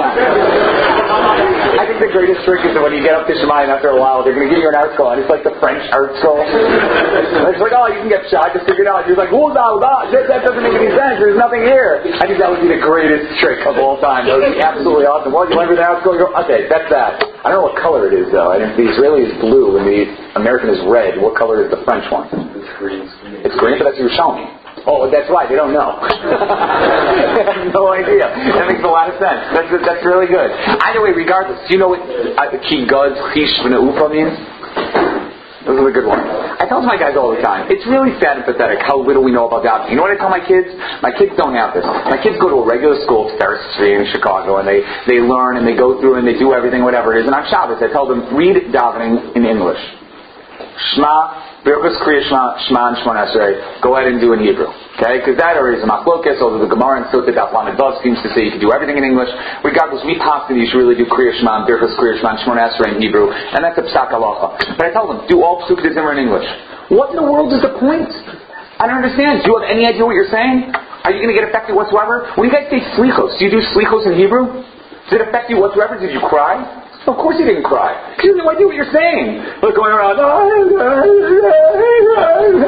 I think the greatest trick is that when you get up to Shemaim after a while, they're going to give you an art school, and it's like the French art school. It's like, oh, you can get shot, just figure it out. You're like, oh, no, that doesn't make any sense. There's nothing here. I think that would be the greatest trick of all time. That would be absolutely awesome. Well, you learn the art school, you go, okay, that's that. I don't know what color it is, though. I think the Israeli is blue, and the American is red. What color is the French one? It's green. It's green, but that's Yerushalmi. Oh, that's right. They don't know. They have no idea. That makes a lot of sense. That's really good. Either way, regardless, do you know what Ki Gad Chish V'Neufa means? Those are the good ones. I tell my guys all the time, it's really sad and pathetic how little we know about davening. You know what I tell my kids? My kids don't have this. My kids go to a regular school, Ferris Street in Chicago, and they learn and they go through and they do everything, whatever it is. And on Shabbos, I tell them, read davening in English. Shema, Birchus Kriya Shema and Shemon Esrei. Go ahead and do in Hebrew. Okay? Because that already is a machlokes, although the Gemara and Sotah Daf Lamed Vav seems to say you can do everything in English. Regardless, we pass that you should really do Kriya Shema and Birchus Kriya Shema and Shemon Esrei in Hebrew. And that's a psak halacha. But I tell them, do all Psukei D'Zimra in English. What in the world is the point? I don't understand. Do you have any idea what you're saying? Are you going to get affected whatsoever? When you guys say slichos, do you do slichos in Hebrew? Does it affect you whatsoever? Did you cry? Of course you didn't cry. Because you have no idea what you're saying. Like going around,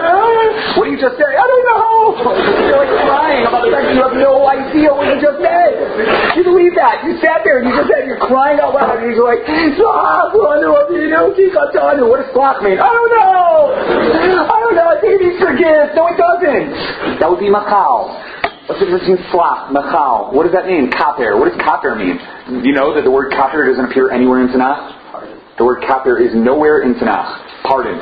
right? What does slach mean? I don't know. I think it means forgive. No, it doesn't. That would be machal. What's the difference between slach, machal? What does that mean? Kaper. What does kaper mean? You know that the word kaper doesn't appear anywhere in Tanakh? The word kaper is nowhere in Tanakh. Pardon.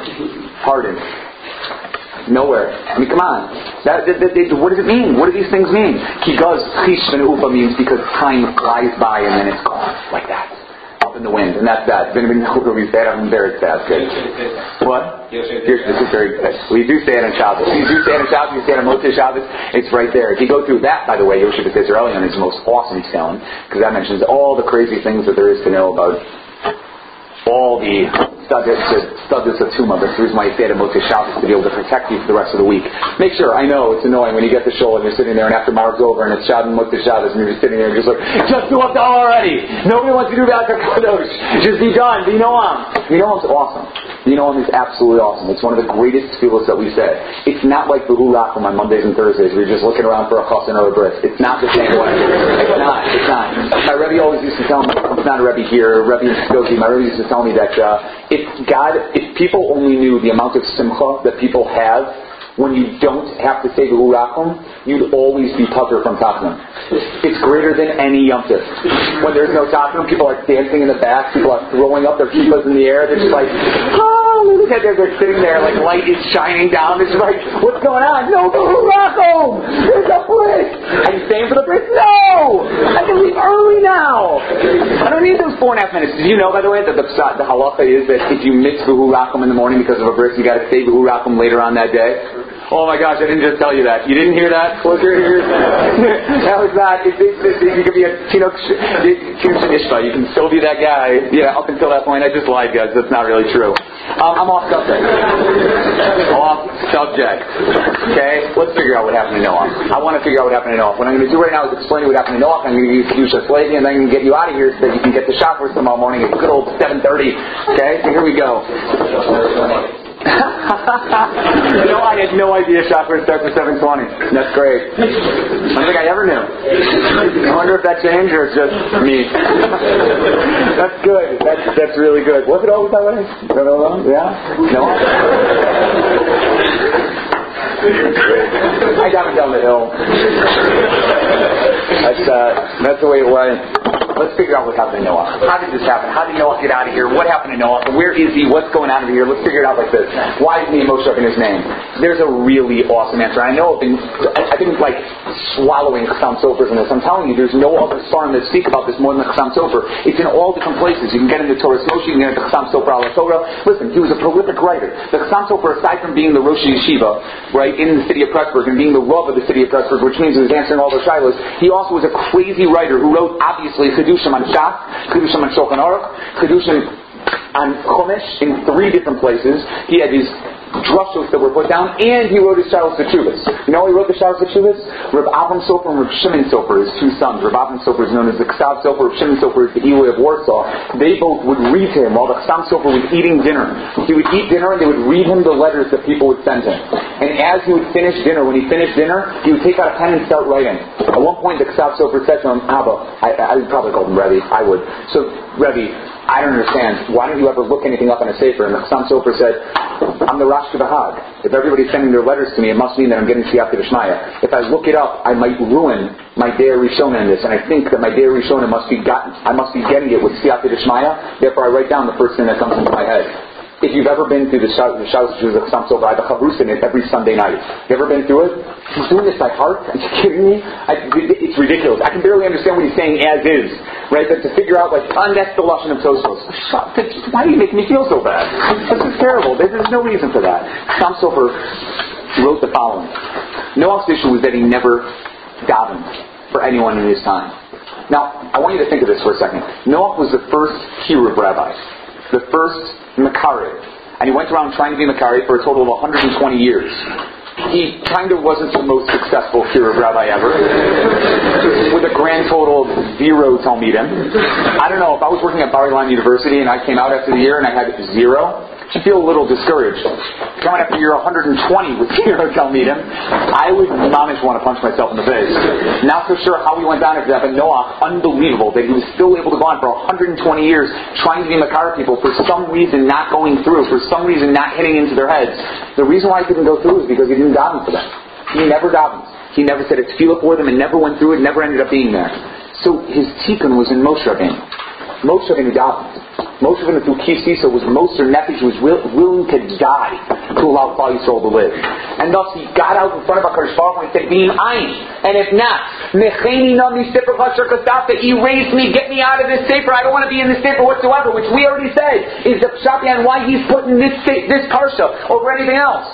Nowhere. I mean, come on. What does it mean? What do these things mean? Kigaz chish v'neufa means because time flies by and then it's gone. Like that. Up in the wind. And that's that. If anybody knows what we say, I'm there, it's that. Good. What? This is very good. We do say it on Shabbos. You do say it on Shabbos, you say it on Motzei Shabbos, it's right there. If you go through that, by the way, Yosef Israelion is the most awesome Tefillin, because that mentions all the crazy things that there is to know about all the studies of Tumah. That's the reason why you say it at Motzei Shabbos, to be able to protect you for the rest of the week. Make sure, I know it's annoying when you get the shul and you're sitting there and after Mark's over and it's Shabbos and Motzei Shabbos and you're just sitting there and you're just like, just do up already! Nobody wants to do that to Kadosh! Just be done! Binoam! Binoam's awesome. Binoam is absolutely awesome. It's one of the greatest tefillos that we say. It's not like the Hulachim on Mondays and Thursdays where you're just looking around for a chassan or a bris. It's not the same way. It's not. My Rebbe always used to tell me, it's not a Rebbe here, Rebbe in Skokie, my Rebbe used to tell me that if people only knew the amount of simcha that people have when you don't have to say the Urachim, you'd always be putter from Tachlim. It's greater than any Yom Tov. When there's no Tachlim, people are dancing in the back, people are throwing up their kippahs in the air, they're just like, look at them, they're sitting there like light is shining down, it's like, what's going on? No, the Urachim! There's a bris! Are you staying for the bris? No! I can leave early now! I don't need those 4.5 minutes. Did you know, by the way, that the halacha is that if you miss the Urachim in the morning because of a bris, you got to say the Urachim later on that day? Oh my gosh, I didn't just tell you that. You didn't hear that? Close your ears. That was not. You could be a Tinoch Shanishva. You can still be that guy. Yeah, up until that point, I just lied, guys. That's not really true. I'm off subject. Okay? Let's figure out what happened to Noah. I want to figure out what happened to Noah. What I'm going to do right now is explain what happened to Noah. I'm going to use a Slavey and then I'm going to get you out of here so that you can get to Shabbos tomorrow morning at good old 7:30. Okay? So here we go. I had no idea Shabbos starts at 7:20. That's great. I don't think I ever knew. I wonder if that changed or it's just me. That's good. That's really good. Was it always that way? Yeah? No? I got down the hill. That's the way it was. Let's figure out what happened to Noah. How did this happen? How did Noah get out of here? What happened to Noah? Where is he? What's going on over here? Let's figure it out like this. Why is Moshe in his name? There's a really awesome answer. I know I've been like swallowing Chassam Sofer in this. I'm telling you, there's no other farm that speak about this more than the Chassam Sofer. It's in all different places. You can get into Torah Moshe, you can get into Chassam Sofer ala Torah. Listen, he was a prolific writer. The Chassam Sofer, aside from being the Rosh Yeshiva, right, in the city of Pressburg and being the Rav of the city of Pressburg, which means he was answering all the shilos, he also was a crazy writer who wrote, obviously, Chedushim on Shas, Chedushim on Shulchan Aruch, Chedushim on Chumash in 3 different places. He had these drushos that were put down, and he wrote his Shalos Teshuvos. You know how he wrote the Shalos Teshuvos? Reb Avram Sofer and Reb Shimon Sofer, his 2 sons. Reb Avram Sofer is known as the Ksav Sofer, Reb Shimon Sofer is the Eloi of Warsaw. They both would read to him while the Ksav Sofer was eating dinner. He would eat dinner and they would read him the letters that people would send him. And as he would finish dinner, when he finished dinner, he would take out a pen and start writing. At one point the Ksav Sofer said to him, Abba, I would probably call him Rebbe, I would. So, Rebbe, I don't understand. Why don't you ever look anything up in a sefer? And the Chassam Sofer said, I'm the Rosh Bahag. If everybody's sending their letters to me, it must mean that I'm getting Siyata D'Shmaya. If I look it up, I might ruin my Deir Rishona in this. And I think that my Deir Rishona I must be getting it with Siyata D'Shmaya. Therefore, I write down the first thing that comes into my head. If you've ever been through the Shalos Teshuvos of Chassam Sofer, I have a chavrus in it every Sunday night. You ever been through it? He's doing this by heart? Are you kidding me? It's ridiculous. I can barely understand what he's saying as is. Right? But to figure out, that's the Lashon of Tosfos. Why do you make me feel so bad? This is terrible. There's no reason for that. Chassam Sofer wrote the following. Noah's issue was that he never davened for anyone in his time. Now, I want you to think of this for a second. Noah was the first Kiruv rabbi. The first Makari. And he went around trying to be Makari for a total of 120 years. he kind of wasn't the most successful Kiruv rabbi ever, with a grand total of 0 Talmidim. I don't know, if I was working at Bar Ilan University and I came out after the year and I had 0, I'd feel a little discouraged. Coming after year 120 with 0 Talmidim, I would manage want to punch myself in the face. Not so sure how we went down after that, but Noach, unbelievable that he was still able to go on for 120 years trying to be Makar people, for some reason not going through, for some reason not hitting into their heads. The reason why he couldn't go through is because he didn't daven for them. He never davened. He never said a tefillah for them and never went through it, never ended up being there. So his tikkun was in Moshe Rabbeinu. Moshe Rabbeinu davened. Moshe Rabbeinu through Kisisa was Moser Nefesh, was willing to die to allow Klal Yisrael to live. And thus he got out in front of HaKadosh Baruch Hu and said, V'im ayin. And if not, Mecheni na mi sefer kasher kasafta, erase me, get me out of this sefer. I don't want to be in this sefer whatsoever, which we already said is the pshat and why he's putting this parsha over anything else.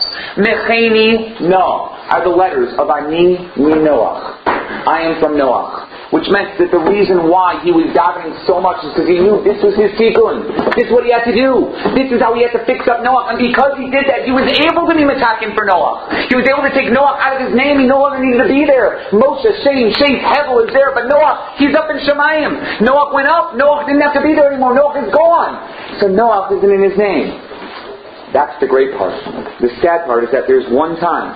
Mecheni na are the letters of Ani mi Noach. I am from Noach. Which meant that the reason why he was davening so much is because he knew this was his tikkun. This is what he had to do. This is how he had to fix up Noach. And because he did that, he was able to be metakin for Noach. He was able to take Noach out of his name. He no longer needed to be there. Moshe, Shem, Sheth, Hevel is there, but Noach, he's up in Shemayim. Noach went up. Noach didn't have to be there anymore. Noach is gone. So Noach isn't in his name. That's the great part. The sad part is that there's one time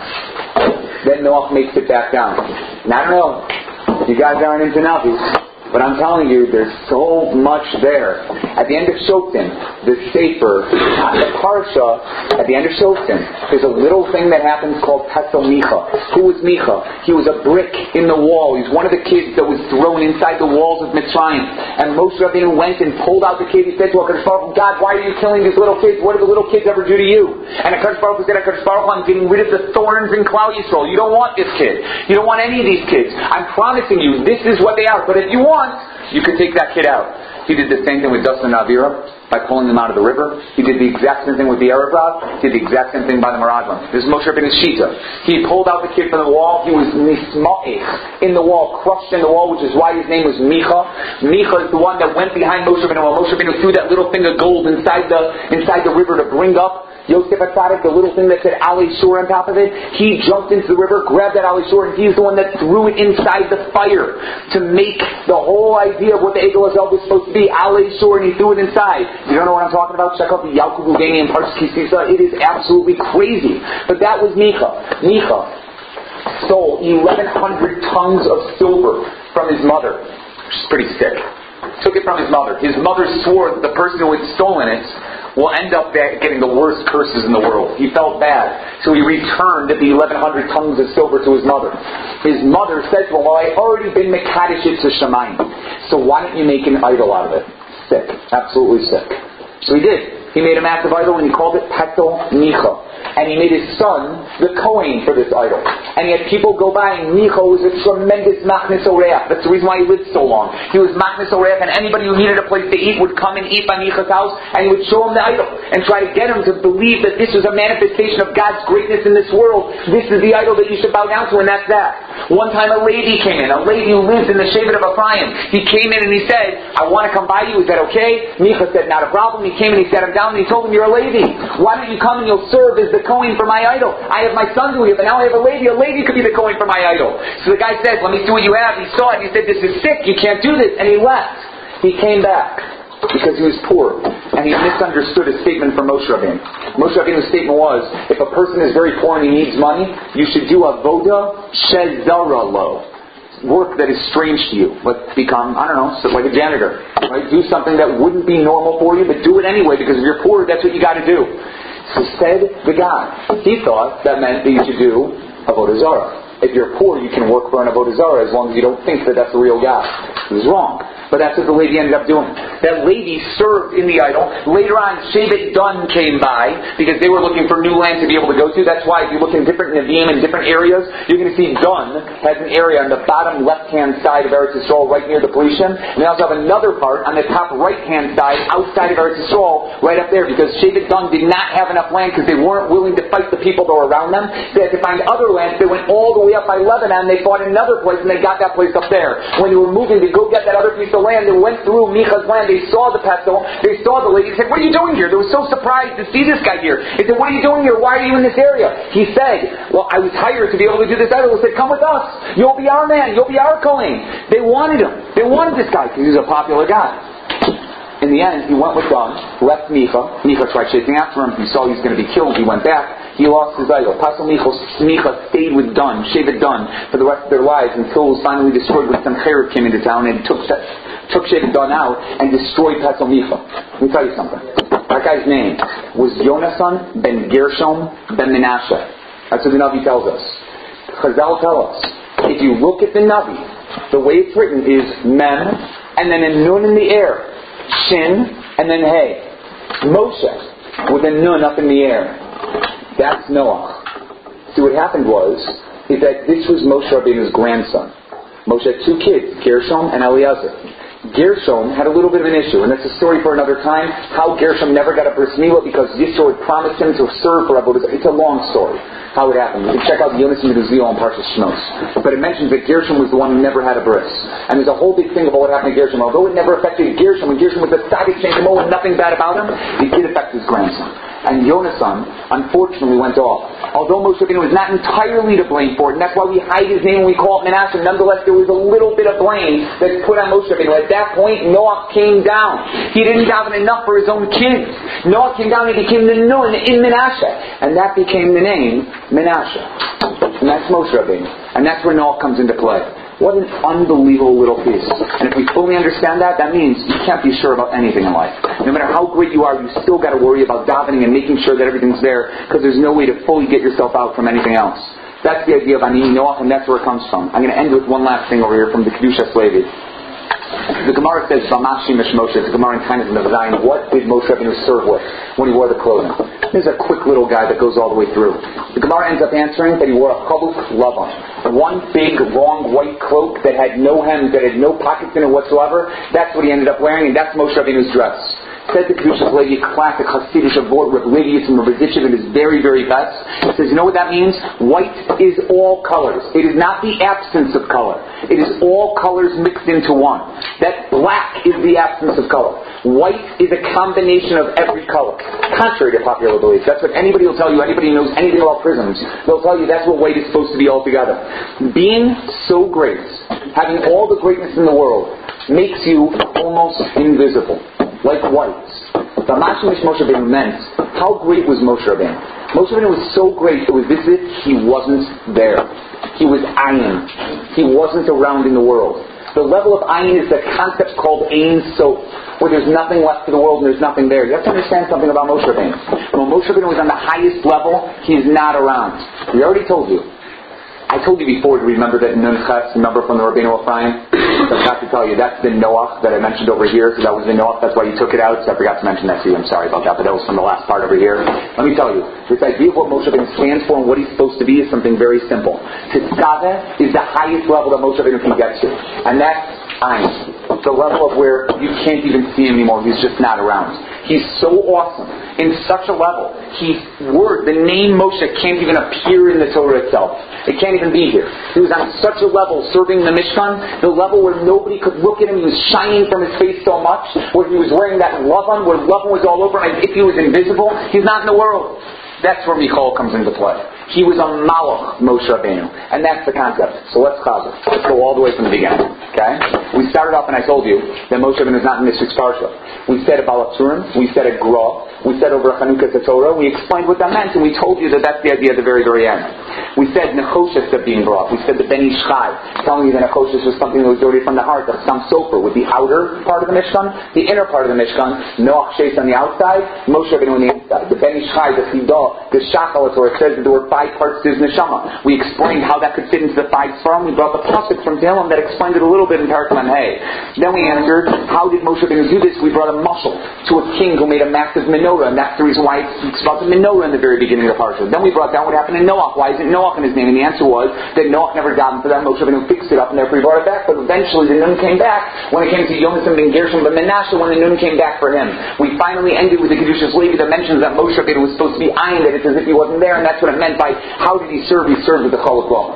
that Noach makes it back down. And I don't know, you guys aren't into Navis, but I'm telling you, there's so much there. At the end of Shoftim, the Sefer, the Parsha, at the end of Shoftim, there's a little thing that happens called Pesel Micha. Who was Micha? He was a brick in the wall. He's one of the kids that was thrown inside the walls of Mitzrayim. And Moshe Rabbeinu went and pulled out the kid. He said to HaKadosh Baruch Hu, God, why are you killing these little kids? What did the little kids ever do to you? And HaKadosh Baruch Hu said, HaKadosh Baruch Hu, I'm getting rid of the thorns in Klal Yisrael. You don't want this kid. You don't want any of these kids. I'm promising you, this is what they are. But if you want, you could take that kid out. He did the same thing with Dustin and Avira by pulling them out of the river. He did the exact same thing with the Erev Rav. He did the exact same thing by the Meraglim. This is Moshe Rabbeinu's Shita. He pulled out the kid from the wall. He was nisma'ich in the wall, crushed in the wall, which is why his name was Micha. Micha is the one that went behind Moshe Rabbeinu. While Moshe Rabbeinu threw that little thing of gold inside the river to bring up Yosef HaTzadik, the little thing that said Alei Shur on top of it, he jumped into the river, grabbed that Alei Shur, and he's the one that threw it inside the fire to make the whole idea of what the Egel Hazel was supposed to be, Alei Shur, and he threw it inside. You don't know what I'm talking about? Check out the Yalkut Lugani and Parshas Kisisa. It is absolutely crazy. But that was Micha. Micha stole 1,100 tons of silver from his mother, which is pretty sick. Took it from his mother. His mother swore that the person who had stolen it will end up getting the worst curses in the world. He felt bad. So he returned the 1,100 tons of silver to his mother. His mother said to him, well, I've already been Mekadesh it to Shemayim, so why don't you make an idol out of it? Sick. Absolutely sick. So he did. He made a massive idol and he called it Petel Micha. And he made his son the Kohen for this idol. And he had people go by, and Micha was a tremendous Machnes Oreach. That's the reason why he lived so long. He was Machnes Oreach, and anybody who needed a place to eat would come and eat by Micha's house, and he would show him the idol and try to get him to believe that this was a manifestation of God's greatness in this world. This is the idol that you should bow down to, and that's that. One time a lady came in, a lady who lived in the Shevet of Ephraim. He came in and he said, I want to come by you, is that okay? Micha said, not a problem. He came and he sat him down and he told him, you're a lady. Why don't you come and you'll serve as the Kohen for my idol? I have my son doing it, but now I have a lady. A lady could be the Kohen for my idol. So the guy said, let me see what you have. He saw it and he said, this is sick. You can't do this. And he left. He came back because he was poor. And he misunderstood a statement from Moshe Rabbeinu. Moshe Rabbeinu's statement was, if a person is very poor and he needs money, you should do avoda shezara lo. Work that is strange to you. Like become, I don't know, like a janitor. Right? Do something that wouldn't be normal for you, but do it anyway because if you're poor, that's what you got to do. So said the guy. He thought that meant that you should do avodah zarah. If you're poor, you can work for an avodah zarah as long as you don't think that that's the real God. He was wrong. But that's what the lady ended up doing. That lady served in the idol. Later on, Shevet Dan came by because they were looking for new land to be able to go to. That's why if you look in different Nevi'im in different areas, you're going to see Dan has an area on the bottom left-hand side of Eretz Yisrael right near the Plishim. And they also have another part on the top right-hand side outside of Eretz Yisrael right up there because Shevet Dan did not have enough land because they weren't willing to fight the people that were around them. They had to find other lands. They went all the way way up by Lebanon, they fought in another place, and they got that place up there. When they were moving to go get that other piece of land, they went through Micha's land, they saw the pestle, they saw the lady, they said, what are you doing here? They were so surprised to see this guy here. They said, what are you doing here? Why are you in this area? He said, well, I was hired to be able to do this. I said, come with us. You'll be our man. You'll be our Kohen. They wanted him. They wanted this guy because he was a popular guy. In the end, he went with God, left Micha. Micha tried chasing after him. He saw he was going to be killed. He went back. He lost his idol. Pasal Micha stayed with Dun, Shevet Dun, for the rest of their lives until it was finally destroyed when some Herod came into town and took Shevet Dun out and destroyed Pasal Micha. Let me tell you something. That guy's name was Yonasan ben Gershom ben Menashe. That's what the Navi tells us. Chazal tell us, if you look at the Navi, the way it's written is Mem, and then a Nun in the air. Shin, and then Hey. Moshe, with a Nun up in the air. That's Noah. See, what happened is that this was Moshe Rabbeinu's grandson. Moshe had two kids, Gershom and Eliezer. Gershom had a little bit of an issue, and that's a story for another time, how Gershom never got a bris milah because Yisro had promised him to serve for Avodah. It's a long story, how it happened. You can check out the Yonis and Meduzio on Parshas Shmos. But it mentions that Gershom was the one who never had a bris. And there's a whole big thing about what happened to Gershom. Although it never affected Gershom, and Gershom was a tzaddik, changed him over, nothing bad about him, it did affect his grandson. And Yonasan, unfortunately, went off. Although Moshe Rabbeinu was not entirely to blame for it, and that's why we hide his name and we call it Menashe, nonetheless, there was a little bit of blame that's put on Moshe Rabbeinu. At that point, Noah came down. He didn't daven enough for his own kids. Noah came down and he became the Nun in Menashe. And that became the name Menashe. And that's Moshe Rabbeinu. And that's where Noah comes into play. What an unbelievable little piece. And if we fully understand that, that means you can't be sure about anything in life. No matter how great you are, you still got to worry about davening and making sure that everything's there, because there's no way to fully get yourself out from anything else. That's the idea of Ani Noach, and that's where it comes from. I'm going to end with one last thing over here from the Kedushas Levi. The Gemara says, Vamashi Mish Moshe, the Gemara in Tainis and the Zayin, what did Moshe Rabbeinu serve with when he wore the clothing? There's a quick little guy that goes all the way through. The Gemara ends up answering that he wore a chaluk lavan. One big, long, white cloak that had no hem, that had no pockets in it whatsoever. That's what he ended up wearing, and that's Moshe Rabbeinu's dress. Says the Kedushas Levi, classic Hasidic of Reb Levi from Rebbeinu in his very, very best. It says, you know what that means? White is all colors. It is not the absence of color. It is all colors mixed into one. That black is the absence of color. White is a combination of every color. Contrary to popular belief. That's what anybody will tell you. Anybody who knows anything about prisms, they'll tell you that's what white is supposed to be altogether. Being so great, having all the greatness in the world, makes you almost invisible. Like whites. The Mashimish Moshe Rabbeinu meant, how great was Moshe Rabbeinu? Moshe Rabbeinu was so great, it was this it, he wasn't there. He was ayin. He wasn't around in the world. The level of ayin is the concept called Ein Sof, where there's nothing left to the world and there's nothing there. You have to understand something about Moshe Rabbeinu. When Moshe Rabbeinu was on the highest level, he's not around. We already told you. I told you before to remember that Nun Ches, remember from the Rabbeinu Ephraim? So I forgot to tell you, that's the Noach that I mentioned over here, so that was the Noach, that's why you took it out, so I forgot to mention that to you, I'm sorry about that, but that was from the last part over here. Let me tell you, this idea of what Moshe Rabbeinu stands for and what he's supposed to be is something very simple. Tzedakah is the highest level that Moshe Rabbeinu can get to, and that's Ayin. The level of where you can't even see him anymore, he's just not around. He's so awesome, in such a level, the name Moshe can't even appear in the Torah itself. It can't even be here. He was on such a level serving the Mishkan, the level where nobody could look at him. He was shining from his face so much, where he was wearing that lavan, where lavan was all over, and if he was invisible, he's not in the world. That's where Michal comes into play. He was a Malach, Moshe Rabbeinu. And that's the concept. So let's go all the way from the beginning. Okay? We started off and I told you that Moshe Rabbeinu is not in this week's parsha. We said about Tzurim, we said a Gra, we said over Chanukah Torah, we explained what that meant, and we told you that that's the idea at the very, very end. We said Nechoshes of being brought. We said the Ben Ish Chai, telling you that Nechoshes was something that was already from the heart, the Sam Sofer, with the outer part of the Mishkan, the inner part of the Mishkan, Noach Shes on the outside, Moshe Rabbeinu on the inside. The Ben Ish Chai, the Chidah, the Shachal, where it says that there were 5 parts to his neshama. We explained how that could fit into the 5 Sfarim. We brought the pasuk from Tehillim that explained it a little bit in Parak Hey. Then we answered, how did Moshe Rabbeinu do this? We brought a mashal to a king who made a massive menorah, and that's the reason why it's about the menorah in the very beginning of the parsha. Then we brought down what happened in Noach. Why isn't Noach in his name? And the answer was that Noach never got him for that. Moshe Rabbeinu fixed it up, and therefore he brought it back. But eventually the Nun came back when it came to Yonasan ben Gershom ben Menashe, when the Nun came back for him. We finally ended with the Kedushas Levi that mentions that Moshe Rabbeinu was supposed to be ayin, that it's as if he wasn't there, and that's what it meant by how did he serve? He served with the Chaluk Lavan.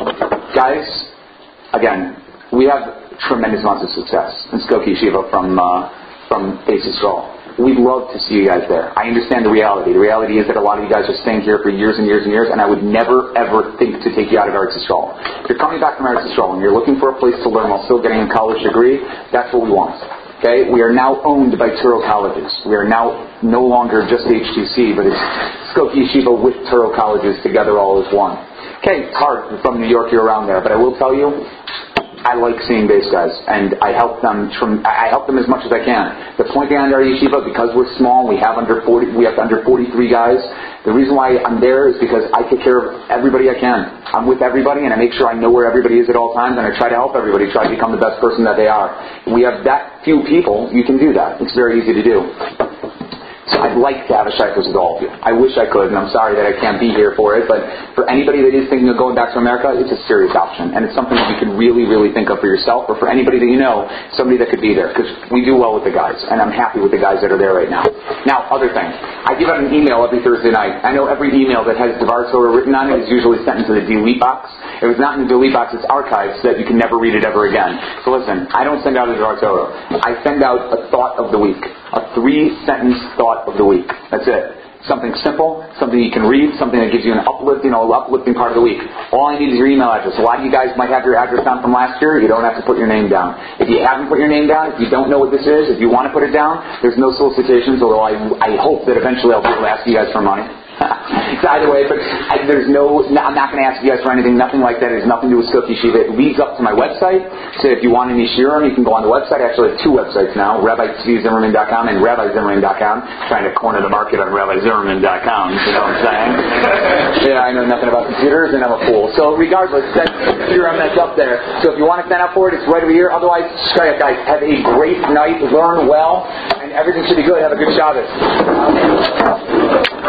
Guys, again, we have tremendous amounts of success in Skokie Yeshiva from Beis Yisrael. We'd love to see you guys there. I understand the reality. The reality is that a lot of you guys are staying here for years and years and years, and I would never, ever think to take you out of Eretz Yisrael. If you're coming back from Eretz Yisrael and you're looking for a place to learn while still getting a college degree, that's what we want. Okay? We are now owned by Turo Colleges. We are now no longer just HTC, but it's Skokie Yeshiva with Turo Colleges together all as one. Okay, it's hard from New York, you're around there, but I will tell you, I like seeing base guys, and I help them as much as I can. The point behind our yeshiva, because we're small, we have under 43 guys. The reason why I'm there is because I take care of everybody I can. I'm with everybody, and I make sure I know where everybody is at all times, and I try to help everybody try to become the best person that they are. We have that few people, you can do that. It's very easy to do. So I'd like to have a Shaykhus with all of you. I wish I could, and I'm sorry that I can't be here for it, but for anybody that is thinking of going back to America, it's a serious option. And it's something that you can really, really think of for yourself, or for anybody that you know, somebody that could be there. Because we do well with the guys, and I'm happy with the guys that are there right now. Now, other thing. I give out an email every Thursday night. I know every email that has Devar Torah written on it is usually sent into the delete box. If it's not in the delete box, it's archived so that you can never read it ever again. So listen, I don't send out a Devar Torah. I send out a thought of the week. A 3-sentence thought of the week. That's it. Something simple, something you can read, something that gives you an uplifting part of the week. All I need is your email address. A lot of you guys might have your address down from last year. You don't have to put your name down. If you haven't put your name down, if you don't know what this is, if you want to put it down, there's no solicitations, although I hope that eventually I'll be able to ask you guys for money. So either way, but I'm not going to ask you guys for anything, nothing like that. It has nothing to do with Skokie Yeshiva. It leads up to my website. So if you want any shiurim, you can go on the website. I actually have 2 websites now, RabbiZimmerman.com and RabbiZimmerman.com. Trying to corner the market on RabbiZimmerman.com, you know what I'm saying? Yeah, I know nothing about computers and I'm a fool. So regardless, that's shiurim that's up there. So if you want to sign up for it, it's right over here. Otherwise, guys, have a great night, learn well, and everything should be good. Have a good Shabbos.